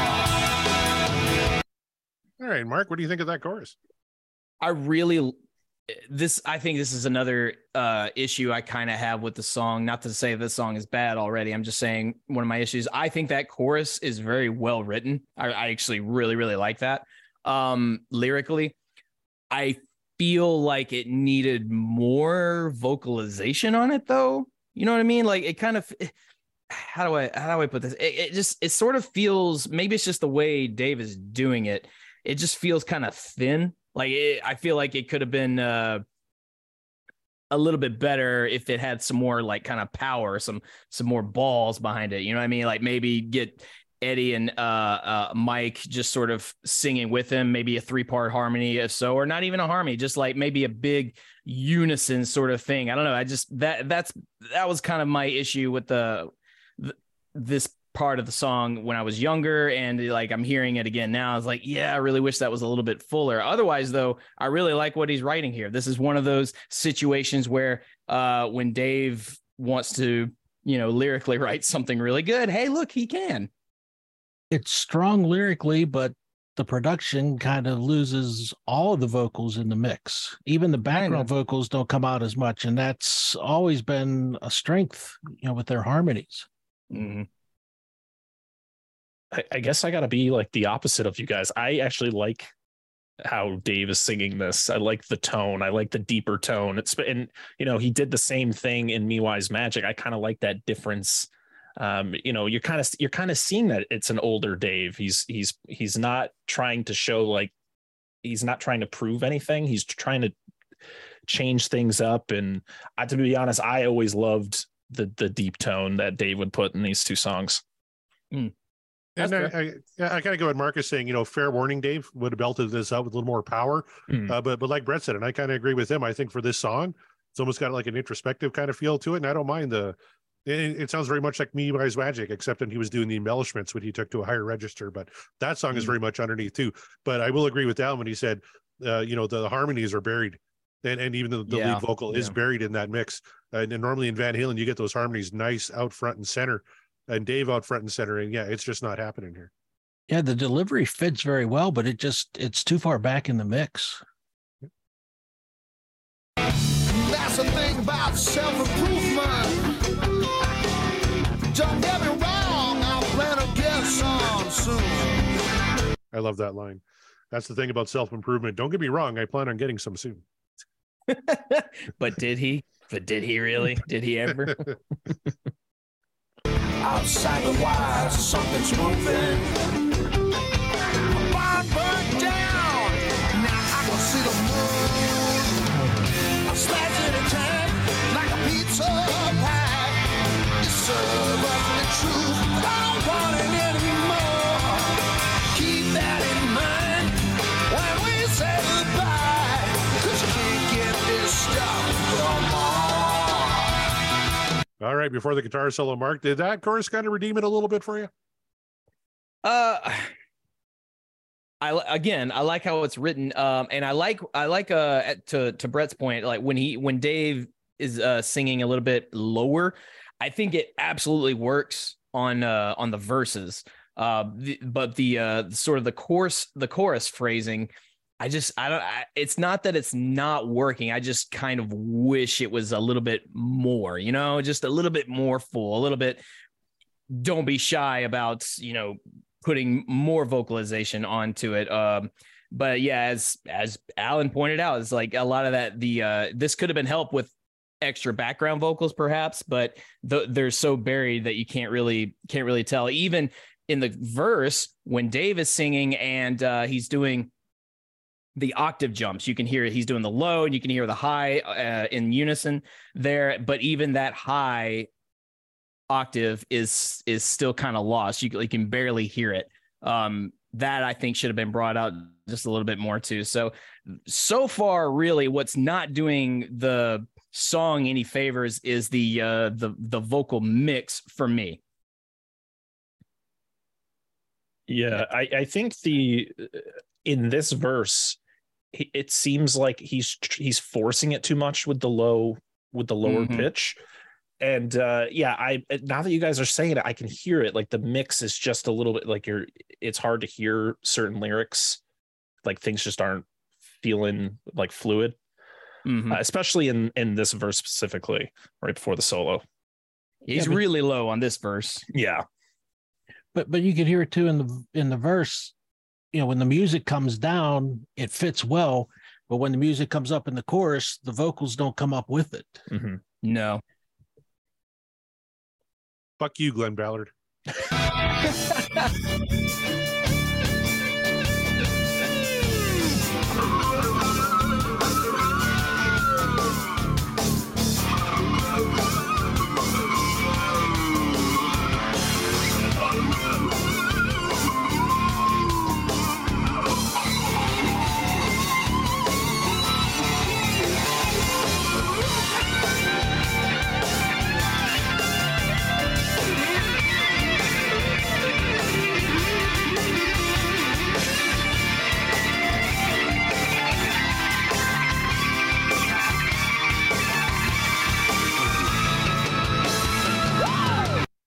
All right, Mark, what do you think of that chorus? I think this is another issue I kind of have with the song. Not to say this song is bad already. I'm just saying one of my issues. I think that chorus is very well written. I actually really, really like that. Lyrically, I feel like it needed more vocalization on it, though. You know what I mean? Like it kind of. How do I put this? It sort of feels. Maybe it's just the way Dave is doing it. It just feels kind of thin. Like I feel like it could have been a little bit better if it had some more like kind of power, some more balls behind it. You know what I mean? Like maybe get Eddie and Mike just sort of singing with him, maybe a 3-part harmony, if so, or not even a harmony, just like maybe a big unison sort of thing. I don't know. I just that was kind of my issue with this part of the song when I was younger, and like I'm hearing it again now. I was like, yeah, I really wish that was a little bit fuller. Otherwise, though, I really like what he's writing here. This is one of those situations where when Dave wants to, lyrically write something really good, hey, look, he can. It's strong lyrically, but the production kind of loses all of the vocals in the mix. Even the background vocals don't come out as much, and that's always been a strength, with their harmonies. Mm-hmm. I guess I got to be like the opposite of you guys. I actually like how Dave is singing this. I like the tone. I like the deeper tone. He did the same thing in Miwai's Magic. I kind of like that difference. You're kind of seeing that it's an older Dave. He's not trying to show, like, he's not trying to prove anything. He's trying to change things up. And to be honest, I always loved the deep tone that Dave would put in these two songs. And I kind of go with Marcus saying, fair warning, Dave would have belted this out with a little more power. But like Brett said, and I kind of agree with him, I think for this song, it's almost got like an introspective kind of feel to it. And I don't mind it sounds very much like Miwai's Magic, except that he was doing the embellishments when he took to a higher register. But that song is very much underneath too. But I will agree with Alan when he said, the harmonies are buried. And even the lead vocal is buried in that mix. And normally in Van Halen, you get those harmonies nice out front and center, and Dave out front and center. And it's just not happening here. Yeah, the delivery fits very well, but it's too far back in the mix. That's the thing about self-improvement. Don't get me wrong, I plan to get some soon. I love that line. That's the thing about self-improvement. Don't get me wrong, I plan on getting some soon. But did he? But did he really? Did he ever? Outside the wires, something's moving. Fire burned down. Now I can see the moon. I'm slashing a tank like a pizza pie. Serve us the truth, I don't want it anymore. Keep that in mind when we say goodbye, 'cause you can't get this stuff no more. All right, before the guitar solo, Mark, did that chorus kind of redeem it a little bit for you? I like how it's written, and I like to Brett's point, like when Dave is singing a little bit lower, I think it absolutely works on the verses. But the sort of the chorus phrasing, it's not that it's not working. I just kind of wish it was a little bit more, just a little bit more full, a little bit. Don't be shy about, putting more vocalization onto it. But yeah, as Alan pointed out, it's like a lot of that, this could have been helped with extra background vocals perhaps, but they're so buried that you can't really tell. Even in the verse, when Dave is singing and he's doing the octave jumps, you can hear he's doing the low and you can hear the high in unison there, but even that high octave is still kind of lost. You can barely hear it. That I think should have been brought out just a little bit more too. So far, really, what's not doing the song any favors is the vocal mix for me. Yeah, I think in this verse, it seems like he's forcing it too much with the lower pitch. And now that you guys are saying it, I can hear it. Like the mix is just a little bit like it's hard to hear certain lyrics. Like things just aren't feeling like fluid, especially in this verse specifically, right before the solo. He's really low on this verse. Yeah. But you can hear it too in the verse. When the music comes down, it fits well. But when the music comes up in the chorus, the vocals don't come up with it. Mm-hmm. No. Fuck you, Glenn Ballard.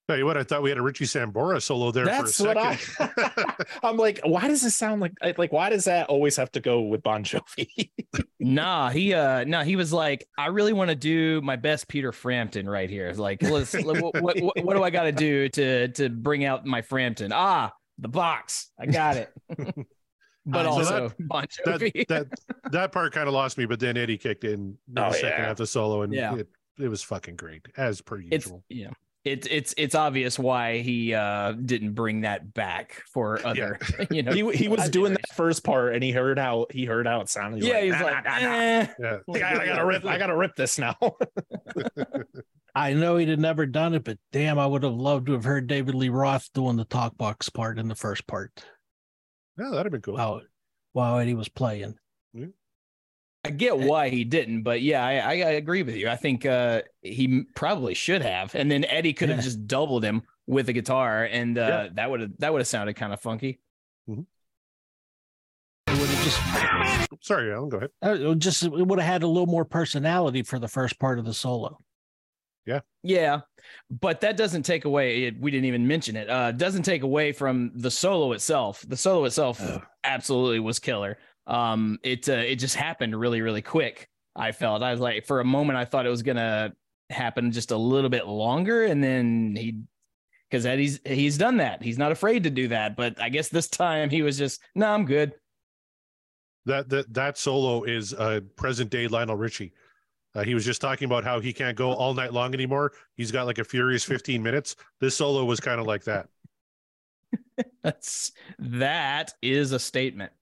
Tell you what, I thought we had a Richie Sambora solo there That's for a what second. I'm like, why does it sound like why does that always have to go with Bon Jovi? He was like, I really want to do my best Peter Frampton right here. It's like, what do I got to do to bring out my Frampton? The box. I got it. But also Bon Jovi. that part kind of lost me, but then Eddie kicked in the second half of the solo, and it was fucking great, as per usual. It's obvious why he didn't bring that back for other. You know, he was doing that first part, and he heard how it sounded. He's like, I gotta rip this now. I know he'd have never done it, but damn, I would have loved to have heard David Lee Roth doing the talk box part in the first part. Yeah, that'd have been cool. While Eddie was playing. I get why he didn't, but yeah, I agree with you. I think he probably should have, and then Eddie could have just doubled him with a guitar, and that would have sounded kind of funky. Mm-hmm. It would have just. Sorry, Alan, go ahead. It would have had a little more personality for the first part of the solo. Yeah, but that doesn't take away. We didn't even mention it. Doesn't take away from the solo itself. The solo itself absolutely was killer. It just happened really, really quick. I felt I was like, for a moment, I thought it was gonna happen just a little bit longer, and then because he's done that. He's not afraid to do that, but I guess this time he was just, no, I'm good. That solo is present day Lionel Richie. He was just talking about how he can't go all night long anymore. He's got like a furious 15 minutes. This solo was kind of like that. That is a statement.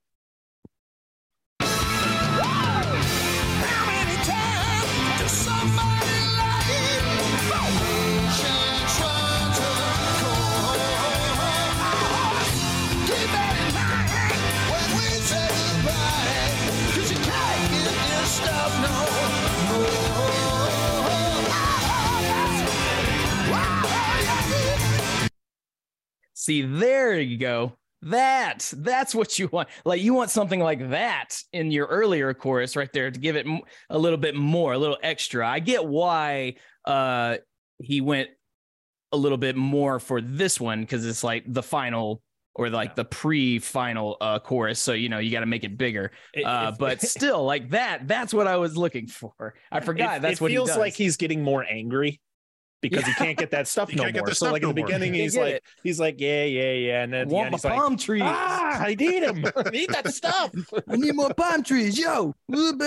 See, there you go. That's what you want. Like, you want something like that in your earlier chorus right there to give it a little bit more, a little extra. I get why he went a little bit more for this one, because it's like the final or like the pre-final chorus. So, you know, you got to make it bigger. But still, like that's what I was looking for. I forgot. That's what he does. It feels like he's getting more angry because he can't get that stuff no more. So like in the beginning, he's like, yeah. And then I want my palm trees. I need them. I need that stuff. I need more palm trees. Yo. And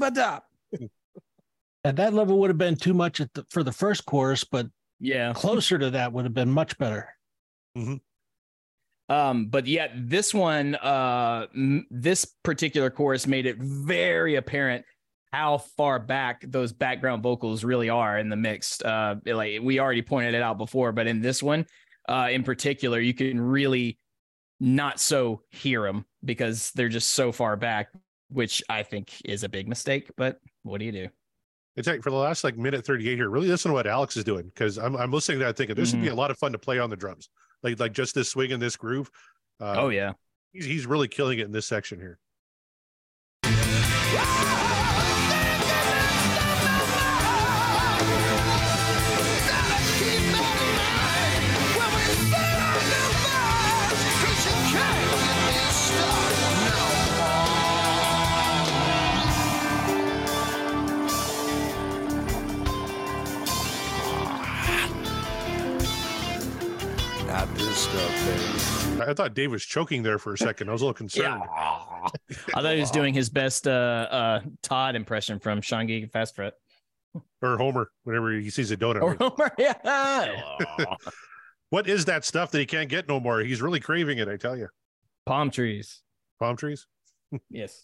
that level would have been too much for the first chorus, but closer to that would have been much better. Mm-hmm. But yeah, this one, this particular chorus made it very apparent how far back those background vocals really are in the mix. Like we already pointed it out before, but in this one, in particular, you can really not so hear them because they're just so far back, which I think is a big mistake. But what do you do? It's like for the last like minute 38 here, really listen to what Alex is doing, because I'm listening to that thinking this would be a lot of fun to play on the drums, like just this swing and this groove. He's really killing it in this section here. I thought Dave was choking there for a second. I was a little concerned. I thought he was doing his best Todd impression from Sean Geek Fast Fret. Or Homer, whenever he sees a donut. Or Homer, yeah. What is that stuff that he can't get no more? He's really craving it, I tell you. Palm trees. Palm trees? Yes.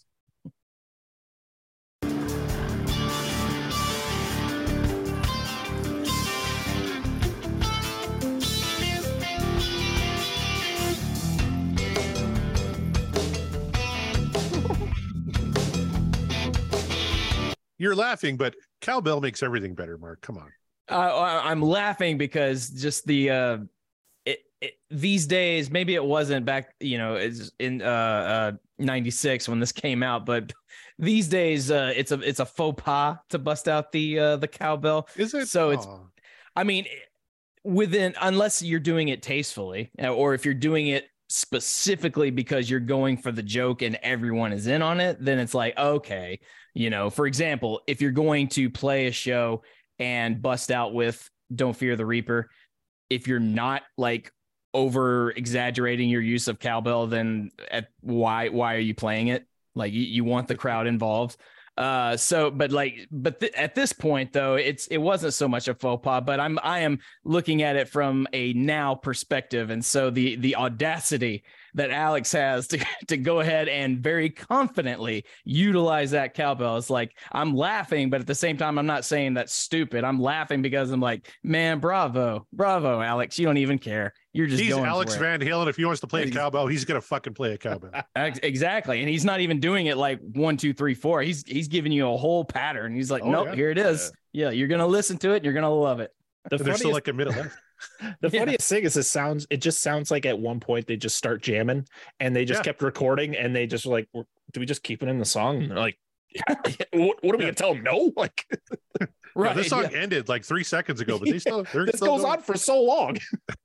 You're laughing, but cowbell makes everything better, Mark. Come on. I'm laughing because just the these days, maybe it wasn't back, it's in 96 when this came out, but these days it's a faux pas to bust out the cowbell. Is it? So it's, I mean, unless you're doing it tastefully, or if you're doing it specifically because you're going for the joke and everyone is in on it, then it's like, okay, for example, if you're going to play a show and bust out with Don't Fear the Reaper, if you're not like over exaggerating your use of cowbell, then why are you playing it? Like you want the crowd involved. At this point though, it wasn't so much a faux pas, but I am looking at it from a now perspective. And so the audacity that Alex has to go ahead and very confidently utilize that cowbell is like, I'm laughing, but at the same time, I'm not saying that's stupid. I'm laughing because I'm like, man, bravo, Alex. You don't even care. You're just going Alex for it. Van Halen. If he wants to play a cowbell, he's going to fucking play a cowbell. Exactly. And he's not even doing it like 1, 2, 3, 4. He's giving you a whole pattern. He's like, nope, here it is. Yeah. You're going to listen to it. And you're going to love it. There's still like a minute left. The funniest thing is it just sounds like at one point they just start jamming and they just kept recording and they just were like, do we just keep it in the song? And they're like, what are we gonna tell them? No, like right. This song ended like 3 seconds ago, but this goes on for so long.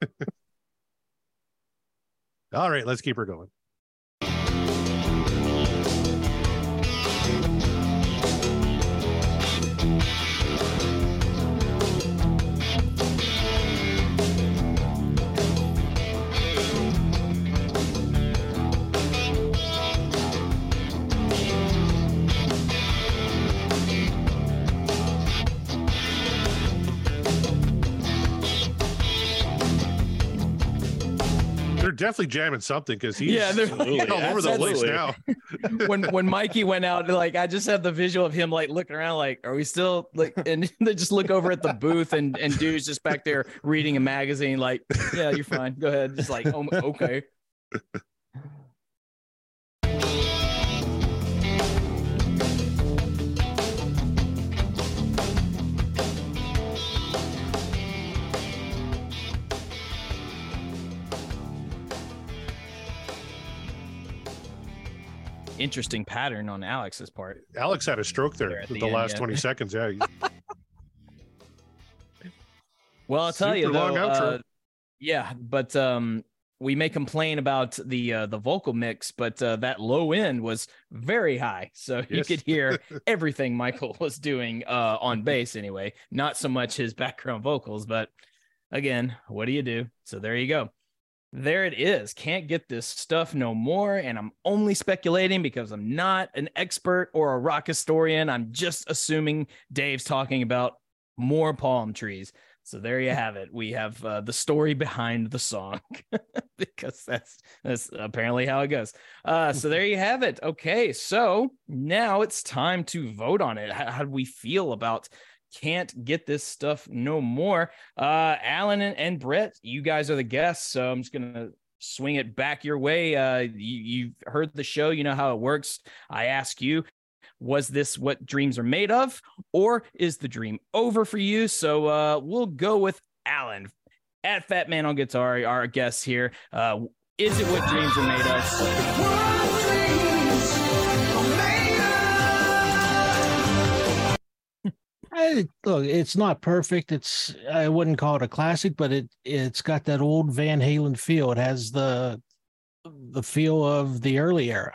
All right, let's keep her going. They're definitely jamming something because he's all over the place now. when Mikey went out, like I just had the visual of him like looking around, like, are we still like? And they just look over at the booth, and dude's just back there reading a magazine, like, yeah, you're fine, go ahead. Just like, oh, okay. Interesting pattern on Alex's part. Alex had a stroke there the last 20 seconds. Yeah. Well, I'll tell you though, but we may complain about the vocal mix, but that low end was very high. So you could hear everything Michael was doing on bass anyway, not so much his background vocals, but again, what do you do? So there you go. There it is. Can't get this stuff no more. And I'm only speculating because I'm not an expert or a rock historian. I'm just assuming Dave's talking about more palm trees. So there you have it. We have the story behind the song because that's apparently how it goes. So there you have it. Okay, so now it's time to vote on it. How do we feel about Can't Get This Stuff No More? Alan and Brett, you guys are the guests, so I'm just gonna swing it back your way. You've heard the show, you know how it works. I ask you, was this what dreams are made of, or is the dream over for you? So we'll go with Alan at Fat Man on Guitar, our guest here. Is it what dreams are made of? Look, it's not perfect. I wouldn't call it a classic, but it's got that old Van Halen feel. It has the feel of the early era.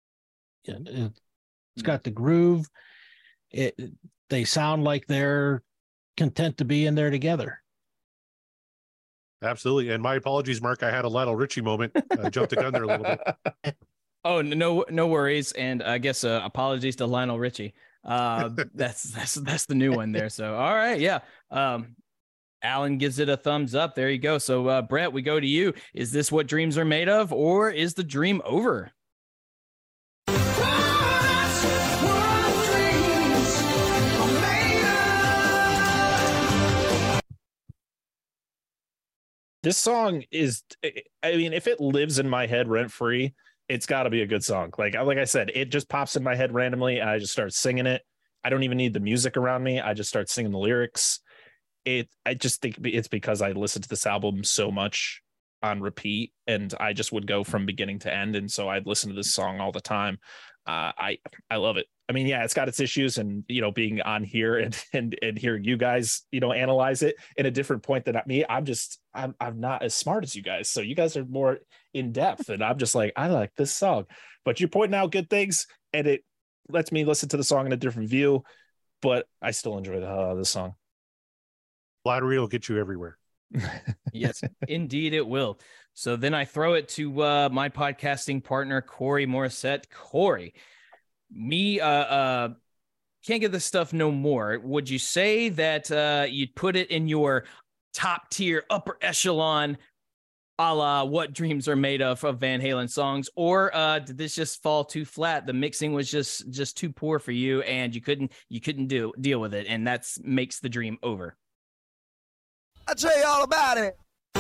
It's got the groove. They sound like they're content to be in there together. Absolutely. And my apologies, Mark. I had a Lionel Richie moment. I jumped the gun there a little bit. Oh, no worries. And I guess apologies to Lionel Richie. That's the new one there. So, all right. Yeah. Alan gives it a thumbs up. There you go. So, Brett, we go to you. Is this what dreams are made of, or is the dream over? This song is, I mean, if it lives in my head rent free, it's got to be a good song. Like I said, it just pops in my head randomly. And I just start singing it. I don't even need the music around me. I just start singing the lyrics. I just think it's because I listened to this album so much on repeat, and I just would go from beginning to end. And so I'd listen to this song all the time. I love it. I mean, yeah, it's got its issues, and being on here and hearing you guys, analyze it in a different point than me. I'm not as smart as you guys, so you guys are more in depth, and I'm just like, I like this song, but you're pointing out good things, and it lets me listen to the song in a different view. But I still enjoy the song. Flattery will get you everywhere. Yes, indeed it will. So then I throw it to my podcasting partner, Corey Morissette. Corey, me can't get this stuff no more. Would you say that you'd put it in your top tier, upper echelon, a la What Dreams Are Made of Van Halen songs, or did this just fall too flat? The mixing was just too poor for you, and you couldn't deal with it, and that's makes the dream over. I'll tell you all about it.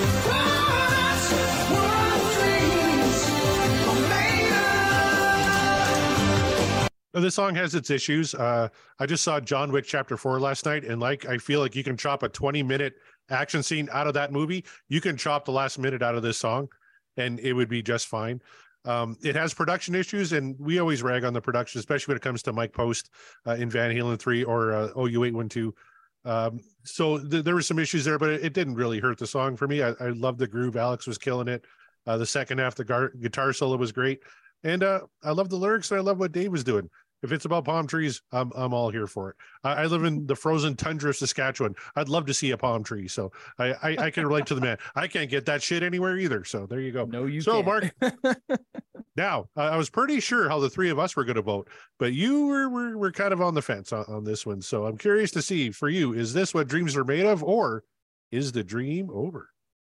This song has its issues. I just saw John Wick Chapter 4 last night, and I feel like you can chop a 20-minute action scene out of that movie. You can chop the last minute out of this song, and it would be just fine. It has production issues, and we always rag on the production, especially when it comes to Mike Post in Van Halen 3 or OU812. So there were some issues there, but it didn't really hurt the song for me. I loved the groove. Alex was killing it. The second half, the guitar solo was great. And I love the lyrics, and I love what Dave was doing. If it's about palm trees, I'm all here for it. I live in the frozen tundra of Saskatchewan. I'd love to see a palm tree. So I can relate to the man. I can't get that shit anywhere either. So there you go. No, you so, can't. Mark, now I was pretty sure how the three of us were going to vote, but you were kind of on the fence on this one. So I'm curious to see for you, is this what dreams are made of, or is the dream over?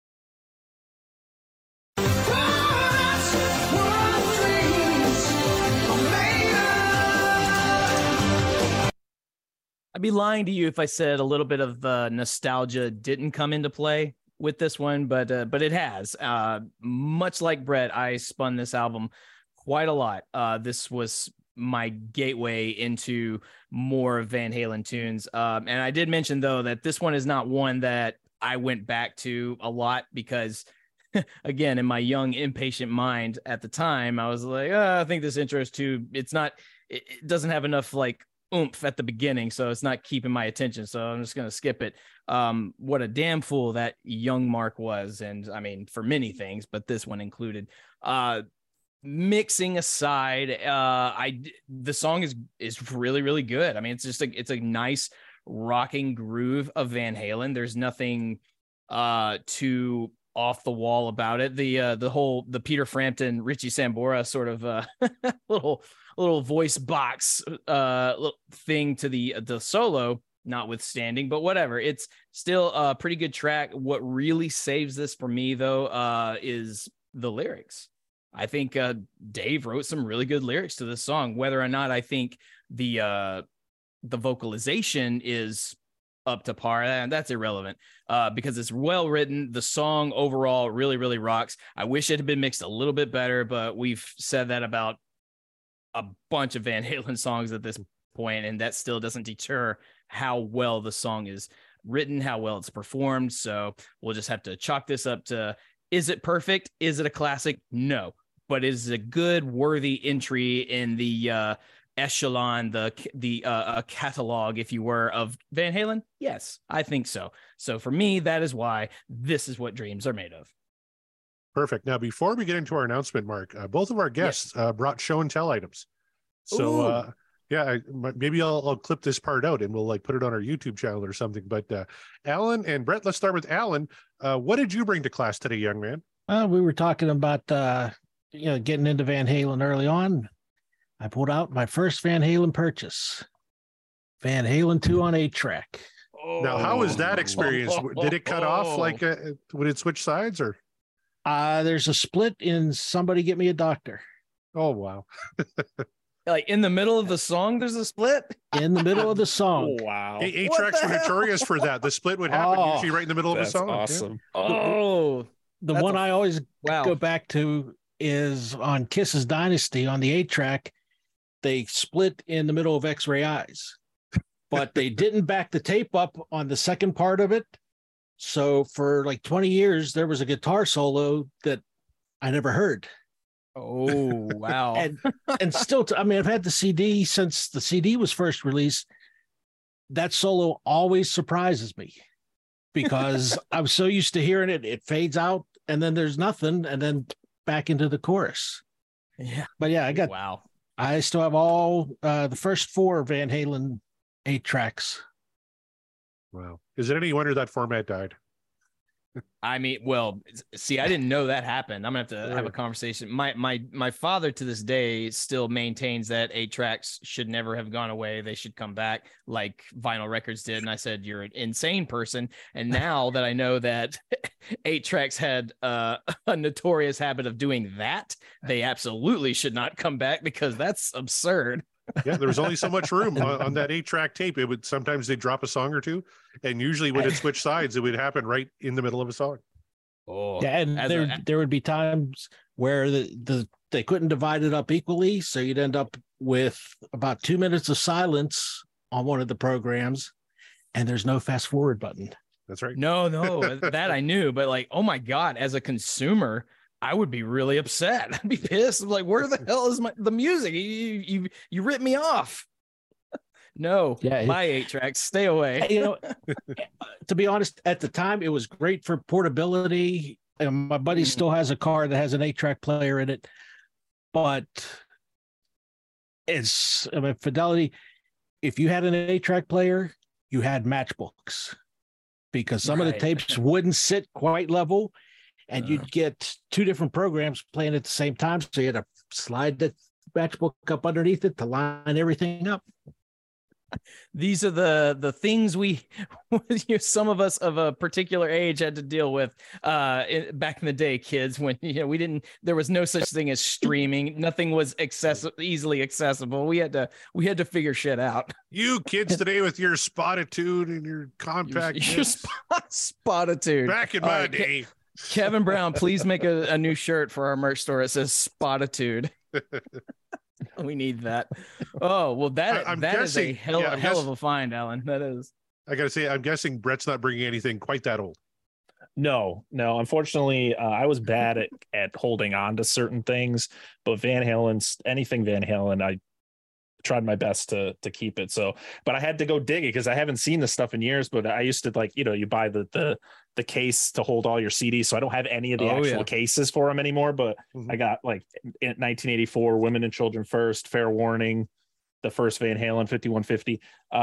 I'd be lying to you if I said a little bit of nostalgia didn't come into play with this one, but it has. Much like Brett, I spun this album quite a lot. This was my gateway into more Van Halen tunes. And I did mention, though, that this one is not one that I went back to a lot because, again, in my young, impatient mind at the time, I was like, I think this intro is too, it doesn't have enough oomph at the beginning, so it's not keeping my attention, so I'm just going to skip it. What a damn fool that young Mark was, and I mean for many things, but this one included. Mixing aside, the song is really, really good. I mean, it's a nice rocking groove of Van Halen. There's nothing too off the wall about it. The Peter Frampton, Richie Sambora sort of little voice box little thing to the solo notwithstanding, but whatever, it's still a pretty good track. What really saves this for me, though, is the lyrics. I think Dave wrote some really good lyrics to this song. Whether or not I think the vocalization is up to par, and that's irrelevant because it's well written. The song overall really, really rocks. I wish it had been mixed a little bit better, but we've said that about a bunch of Van Halen songs at this point, and that still doesn't deter how well the song is written, how well it's performed. So we'll just have to chalk this up to, is it perfect? Is it a classic? No, but is it a good, worthy entry in the echelon, the catalog, if you were, of Van Halen? Yes, I think so. So for me, that is why this is what dreams are made of. Perfect. Now, before we get into our announcement, Mark, both of our guests brought show and tell items. So, maybe I'll clip this part out and we'll put it on our YouTube channel or something. But Alan and Brett, let's start with Alan. What did you bring to class today, young man? We were talking about getting into Van Halen early on. I pulled out my first Van Halen purchase, Van Halen 2 on 8-track. Now, how was that experience? Did it cut off? Would it switch sides or? There's a split in Somebody Get Me a Doctor. Oh, wow. In the middle of the song, there's a split? In the middle of the song. Oh, wow. 8 tracks were notorious for that. The split would happen usually right in the middle of the song. Awesome. Yeah. The one I always go back to is on Kiss's Dynasty on the 8-track. They split in the middle of X-Ray Eyes, but they didn't back the tape up on the second part of it. So for 20 years, there was a guitar solo that I never heard. Oh, wow. and still, I mean, I've had the CD since the CD was first released. That solo always surprises me because I'm so used to hearing it. It fades out and then there's nothing, and then back into the chorus. Yeah. But yeah, I still have all the first 4 Van Halen 8 tracks. Wow. Is it any wonder that format died? I mean, well, see, I didn't know that happened. I'm gonna have to have a conversation. My father to this day still maintains that 8 tracks should never have gone away. They should come back like vinyl records did. And I said, you're an insane person. And now that I know that 8 tracks had a notorious habit of doing that, they absolutely should not come back because that's absurd. Yeah, there was only so much room on that 8-track tape. It would sometimes they drop a song or two, and usually when it switched sides, it would happen right in the middle of a song. Oh, yeah, and there would be times where they couldn't divide it up equally, so you'd end up with about 2 minutes of silence on one of the programs, and there's no fast forward button. That's right. No, that I knew, but like, oh my God, as a consumer, I would be really upset. I'd be pissed. I'm like, where the hell is the music? You ripped me off. No, my 8 tracks, stay away. You know, to be honest, at the time it was great for portability. And my buddy still has a car that has an 8-track player in it, but fidelity. If you had an 8-track player, you had matchbooks because some of the tapes wouldn't sit quite level. And you'd get 2 different programs playing at the same time. So you had to slide the matchbook up underneath it to line everything up. These are the things some of us of a particular age had to deal with back in the day, kids, when there was no such thing as streaming. Nothing was easily accessible. We had to figure shit out. You kids today with your Spotitude and your compact your Spotitude. Back in my day. Kevin Brown, please make a new shirt for our merch store. It says Spotitude. We need that. Oh, well, that is a hell of a find, Alan. That is. I got to say, I'm guessing Brett's not bringing anything quite that old. No. Unfortunately, I was bad at holding on to certain things, but anything Van Halen, I tried my best to keep it. So, but I had to go dig it because I haven't seen this stuff in years. But I used to you buy the case to hold all your CDs. So I don't have any of the actual cases for them anymore. But I got like in 1984, Women and Children First, Fair Warning, the first Van Halen 5150.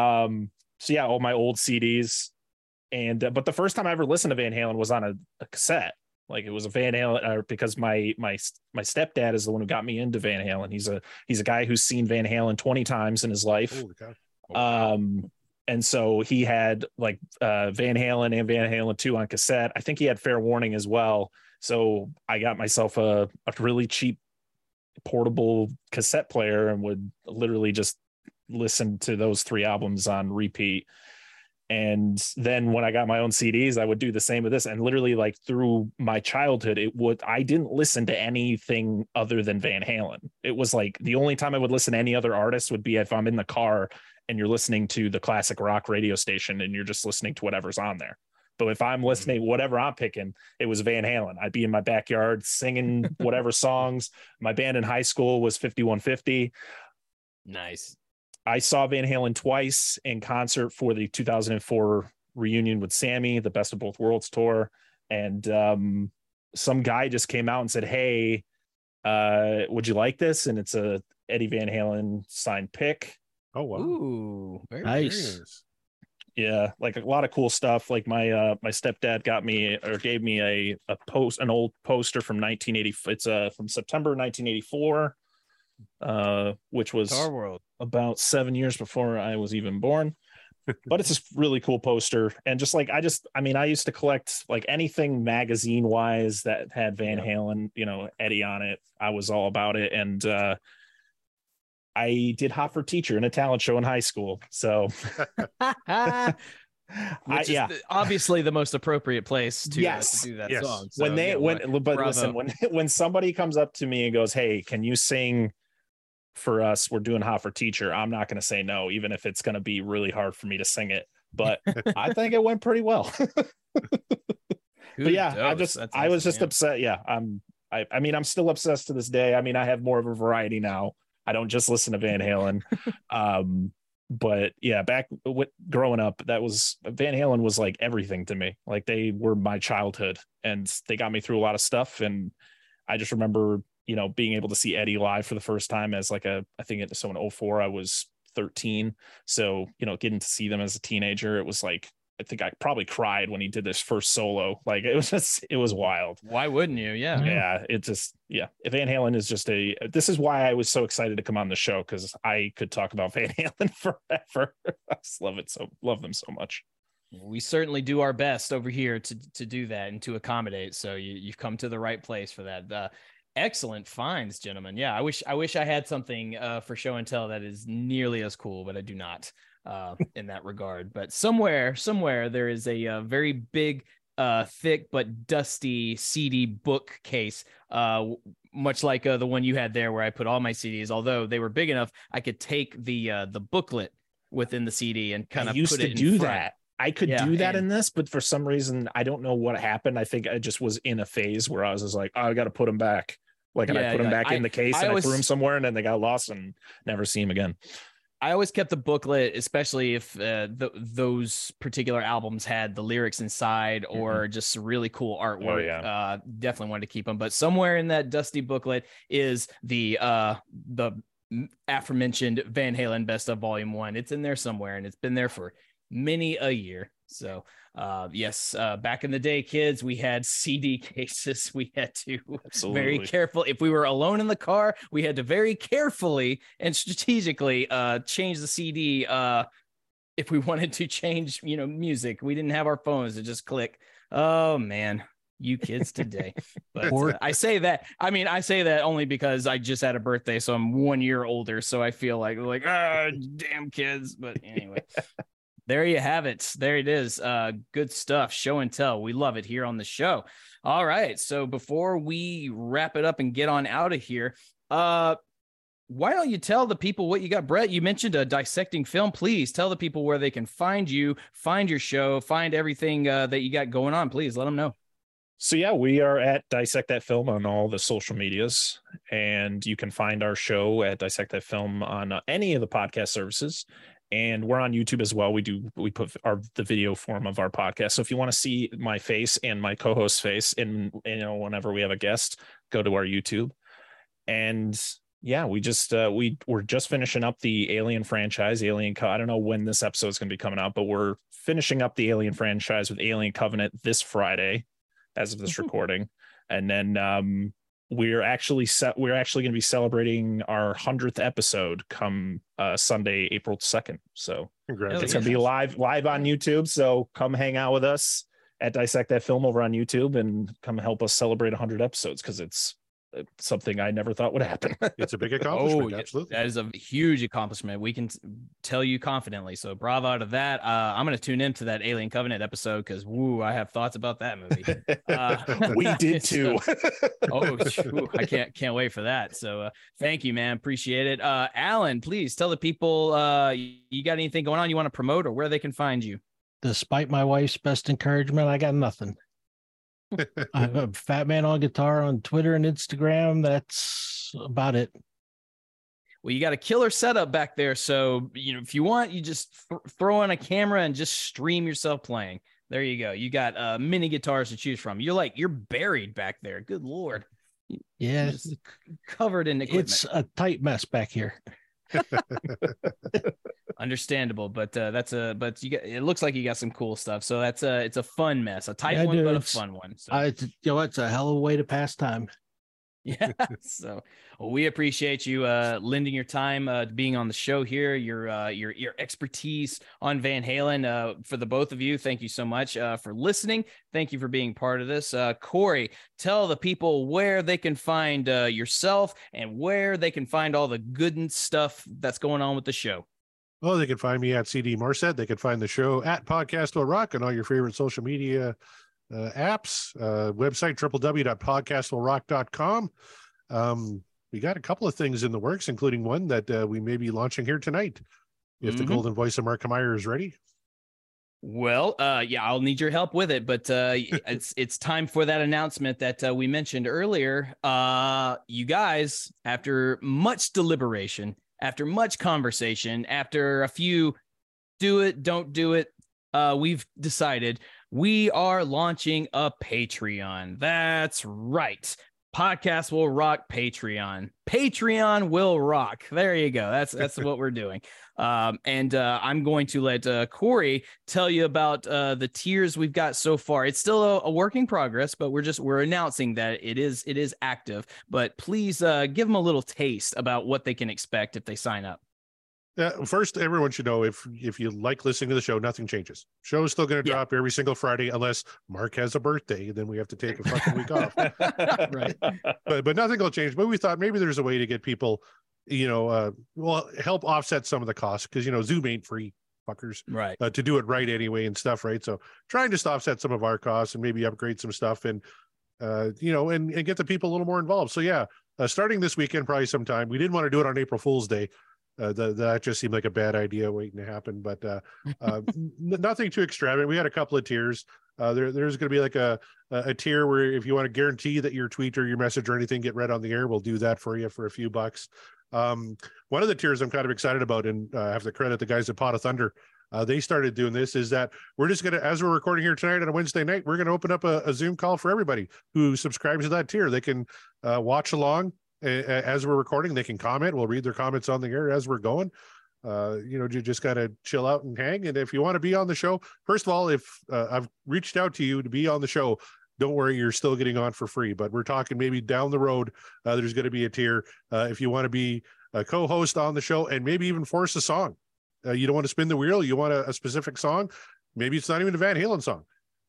So yeah, all my old CDs. And but the first time I ever listened to Van Halen was on a cassette. Like it was a Van Halen because my stepdad is the one who got me into Van Halen. He's a guy who's seen Van Halen 20 times in his life. Holy cow. Oh, wow. And so he had like Van Halen and Van Halen 2 on cassette. I think he had Fair Warning as well. So I got myself a really cheap portable cassette player and would literally just listen to those 3 albums on repeat. And then when I got my own CDs, I would do the same with this. And literally, like through my childhood, I didn't listen to anything other than Van Halen. It was like the only time I would listen to any other artist would be if I'm in the car and you're listening to the classic rock radio station and you're just listening to whatever's on there. But if I'm listening, whatever I'm picking, it was Van Halen. I'd be in my backyard singing whatever songs. My band in high school was 5150. Nice. I saw Van Halen twice in concert for the 2004 reunion with Sammy, the Best of Both Worlds tour. And some guy just came out and said, "Hey, would you like this?" And it's a Eddie Van Halen signed pick. Oh, wow. Ooh, very nice. Yeah, like a lot of cool stuff. Like my stepdad gave me an old poster from 1980. It's from September 1984. Which was Star World, about 7 years before I was even born. But it's this really cool poster. And just like I used to collect like anything magazine wise that had Van Halen, Eddie on it. I was all about it. And I did Hot for Teacher in a talent show in high school. So which is obviously the most appropriate place to do that song. So, when somebody comes up to me and goes, "Hey, can you sing for us? We're doing Hot for Teacher," I'm not going to say no, even if it's going to be really hard for me to sing it. But I think it went pretty well. But yeah, I was just upset. Yeah, I mean, I'm still obsessed to this day. I mean, I have more of a variety now. I don't just listen to Van Halen. But yeah, growing up, that was Van Halen was like everything to me. Like they were my childhood, and they got me through a lot of stuff. And I just remember, being able to see Eddie live for the first time as like in 04, I was 13. So, getting to see them as a teenager, it was like, I think I probably cried when he did this first solo. Like it was wild. Why wouldn't you? Yeah. Yeah. Van Halen is this is why I was so excited to come on the show, because I could talk about Van Halen forever. I just love them so much. We certainly do our best over here to do that and to accommodate. So you've come to the right place for that. Excellent finds, gentlemen. Yeah. I wish I had something for show and tell that is nearly as cool, but I do not. In that regard, but somewhere there is a very big, thick but dusty CD bookcase, much like the one you had there, where I put all my CDs. Although they were big enough, I could take the booklet within the CD and kind of used put to it do in that. I could do that in this, but for some reason, I don't know what happened. I think I just was in a phase where I was just like, oh, I got to put them back. I put them back in the case, and I threw them somewhere, and then they got lost and never see them again. I always kept the booklet, especially if those particular albums had the lyrics inside or just really cool artwork. Oh, yeah. Definitely wanted to keep them. But somewhere in that dusty booklet is the aforementioned Van Halen Best of Volume 1. It's in there somewhere, and it's been there for many a year. So yes, back in the day, kids, we had CD cases. We had to very careful. If we were alone in the car, we had to very carefully and strategically change the CD. If we wanted to change, music, we didn't have our phones to just click. Oh man, you kids today. But I say that only because I just had a birthday, so I'm 1 year older. So I feel like damn kids. But anyway. There you have it. There it is. Good stuff. Show and tell. We love it here on the show. All right. So before we wrap it up and get on out of here, why don't you tell the people what you got, Brett? You mentioned Dissecting Film. Please tell the people where they can find you, find your show, find everything that you got going on. Please let them know. So yeah, we are at Dissect That Film on all the social medias, and you can find our show at Dissect That Film on any of the podcast services. And we're on YouTube as well. We put the video form of our podcast. So if you want to see my face and my co-host's face, and whenever we have a guest, go to our YouTube. And yeah, we're just finishing up the Alien franchise. I don't know when this episode is going to be coming out, but we're finishing up the Alien franchise with Alien Covenant this Friday, as of this recording, and then we're actually going to be celebrating our 100th episode come Sunday, April 2nd. So it's going to be live on YouTube. So come hang out with us at Dissect That Film over on YouTube and come help us celebrate 100 episodes, because it's something I never thought would happen. It's a big accomplishment. Absolutely. That is a huge accomplishment. We can tell you confidently. So bravo to that. I'm going to tune into that Alien Covenant episode, because I have thoughts about that movie. We did too. I can't wait for that. So thank you, man. Appreciate it. Alan, please tell the people you got anything going on you want to promote, or where they can find you. Despite my wife's best encouragement, I got nothing. I'm a Fat Man on Guitar on Twitter and Instagram. That's about it. Well, you got a killer setup back there. So, if you want, you just throw on a camera and just stream yourself playing. There you go. You got mini guitars to choose from. You're buried back there. Good Lord. Yeah. Just covered in equipment. It's a tight mess back here. Understandable, but it looks like you got some cool stuff. So it's a fun mess, a tight one, but a fun one. So it's a hell of a way to pass time. Yeah. So we appreciate you lending your time being on the show here, your expertise on Van Halen. For the both of you, thank you so much for listening. Thank you for being part of this. Corey, tell the people where they can find yourself and where they can find all the good stuff that's going on with the show. Well, they can find me at CD Marset. They can find the show at Podcast Will Rock and all your favorite social media apps, website www.podcastwillrock.com. We got a couple of things in the works, including one that we may be launching here tonight, if the golden voice of Mark Meyer is ready. Well, yeah, I'll need your help with it, but it's time for that announcement that we mentioned earlier. You guys, after much deliberation, after much conversation, after a few do it, don't do it, we've decided we are launching a Patreon. That's right. Podcast will rock Patreon. Patreon will rock. There you go. That's what we're doing. And I'm going to let Corey tell you about the tiers we've got so far. It's still a work in progress, but we're announcing that it is active. But please give them a little taste about what they can expect if they sign up. First, everyone should know if you like listening to the show, nothing changes. Show is still going to drop every single Friday unless Mark has a birthday, and then we have to take a fucking week off. Right. But nothing will change. But we thought maybe there's a way to get people, help offset some of the costs because Zoom ain't free, fuckers. Right. To do it right anyway and stuff, right? So trying to just offset some of our costs and maybe upgrade some stuff and and get the people a little more involved. So yeah, starting this weekend, probably sometime. We didn't want to do it on April Fool's Day. That just seemed like a bad idea waiting to happen, but nothing too extravagant. We had a couple of tiers. There's going to be like a tier where if you want to guarantee that your tweet or your message or anything get read on the air, we'll do that for you for a few bucks. One of the tiers I'm kind of excited about, and I have to credit the guys at Pot of Thunder. They started doing this, is that we're just going to, as we're recording here tonight on a Wednesday night, we're going to open up a Zoom call for everybody who subscribes to that tier. They can watch along as we're recording. They can comment. We'll read their comments on the air as we're going. You just got to chill out and hang. And if you want to be on the show, first of all, if I've reached out to you to be on the show, don't worry, you're still getting on for free. But we're talking maybe down the road, there's going to be a tier. If you want to be a co-host on the show and maybe even force a song, you don't want to spin the wheel, you want a specific song, maybe it's not even a Van Halen song.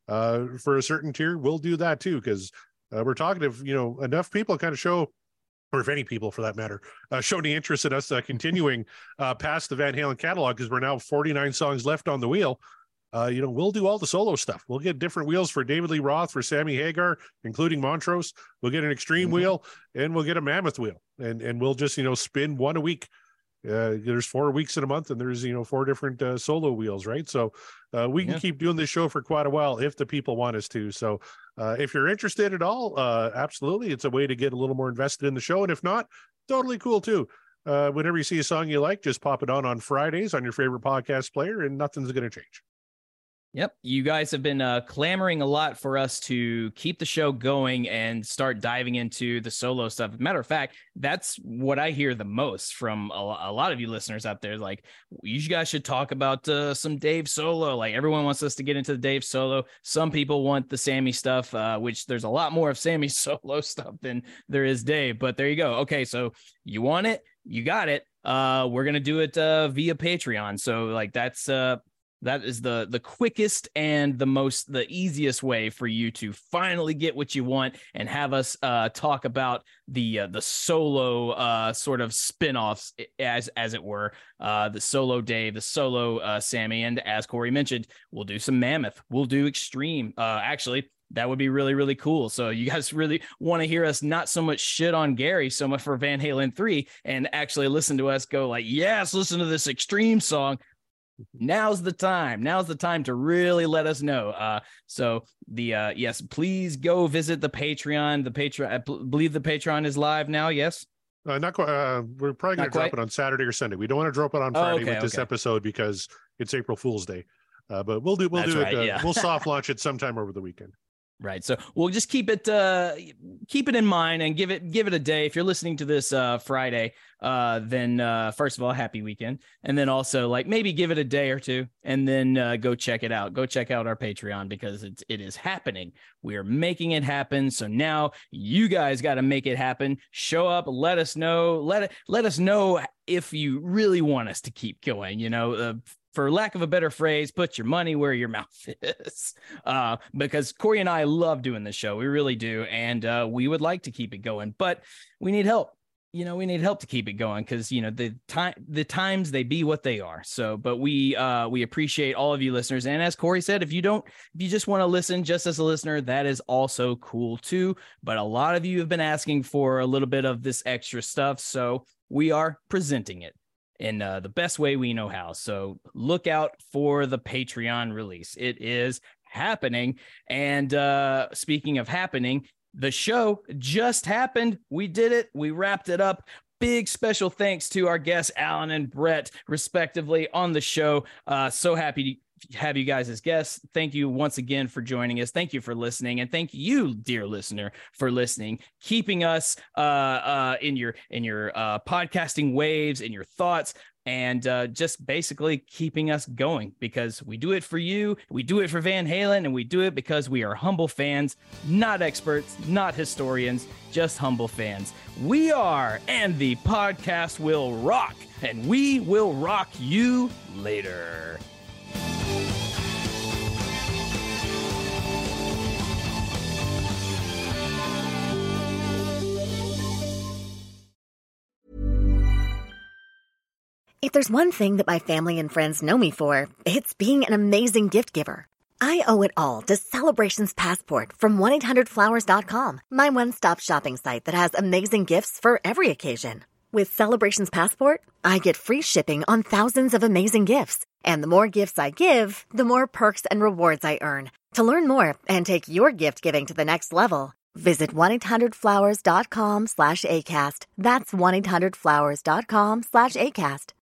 For a certain tier, we'll do that too, because we're talking if enough people kind of show, or if any people for that matter, show any interest in us continuing past the Van Halen catalog, because we're now 49 songs left on the wheel. We'll do all the solo stuff. We'll get different wheels for David Lee Roth, for Sammy Hagar, including Montrose. We'll get an extreme wheel, and we'll get a mammoth wheel, and we'll just spin one a week. There's 4 weeks in a month, and there's 4 different solo wheels, right? So we can keep doing this show for quite a while if the people want us to. So if you're interested at all, absolutely, it's a way to get a little more invested in the show. And if not, totally cool too. Whenever you see a song you like, just pop it on Fridays on your favorite podcast player, and nothing's going to change. Yep. You guys have been clamoring a lot for us to keep the show going and start diving into the solo stuff. Matter of fact, that's what I hear the most from a lot of you listeners out there. Like, you guys should talk about some Dave solo. Like, everyone wants us to get into the Dave solo. Some people want the Sammy stuff, which there's a lot more of Sammy's solo stuff than there is Dave. But there you go. Okay, so you want it, you got it. We're going to do it via Patreon. So like that is the quickest and the easiest way for you to finally get what you want and have us talk about the solo sort of spin-offs as it were, the solo Dave, the solo Sammy, and as Corey mentioned, we'll do some Mammoth, we'll do Extreme. Actually, that would be really, really cool. So you guys really want to hear us not so much shit on Gary so much for Van Halen 3 and actually listen to us go like, yes, listen to this Extreme song. Now's the time to really let us know. So yes, please go visit the Patreon. I believe the Patreon is live now. Yes. Not quite. We're probably going to drop it on Saturday or Sunday. We don't want to drop it on Friday with this episode because it's April Fool's Day. But we'll do it. Yeah. We'll soft launch it sometime over the weekend. Right. So we'll just keep it in mind and give it a day. If you're listening to this Friday, then first of all, happy weekend. And then also like maybe give it a day or two and then go check it out. Go check out our Patreon because it is happening. We're making it happen. So now you guys got to make it happen. Show up. Let us know. Let us know if you really want us to keep going, for lack of a better phrase, put your money where your mouth is, because Corey and I love doing this show. We really do. And we would like to keep it going, but we need help. We need help to keep it going because, the times they be what they are. So, but we appreciate all of you listeners. And as Corey said, if you just want to listen just as a listener, that is also cool too. But a lot of you have been asking for a little bit of this extra stuff. So we are presenting it. in the best way we know how. So look out for the Patreon release. It is happening. And speaking of happening, the show just happened. We did it. We wrapped it up. Big special thanks to our guests, Alan and Brett, respectively, on the show. So happy to have you guys as guests. Thank you once again for joining us. Thank you for listening, and thank you, dear listener, for listening, keeping us in your podcasting waves, in your thoughts, and just basically keeping us going, because we do it for you, we do it for Van Halen, and we do it because we are humble fans, not experts, not historians, just humble fans. We are, and the podcast will rock, and we will rock you later. If there's one thing that my family and friends know me for, it's being an amazing gift giver. I owe it all to Celebrations Passport from 1-800-Flowers.com, my one-stop shopping site that has amazing gifts for every occasion. With Celebrations Passport, I get free shipping on thousands of amazing gifts. And the more gifts I give, the more perks and rewards I earn. To learn more and take your gift giving to the next level, visit 1-800-Flowers.com/ACAST. That's 1-800-Flowers.com/ACAST.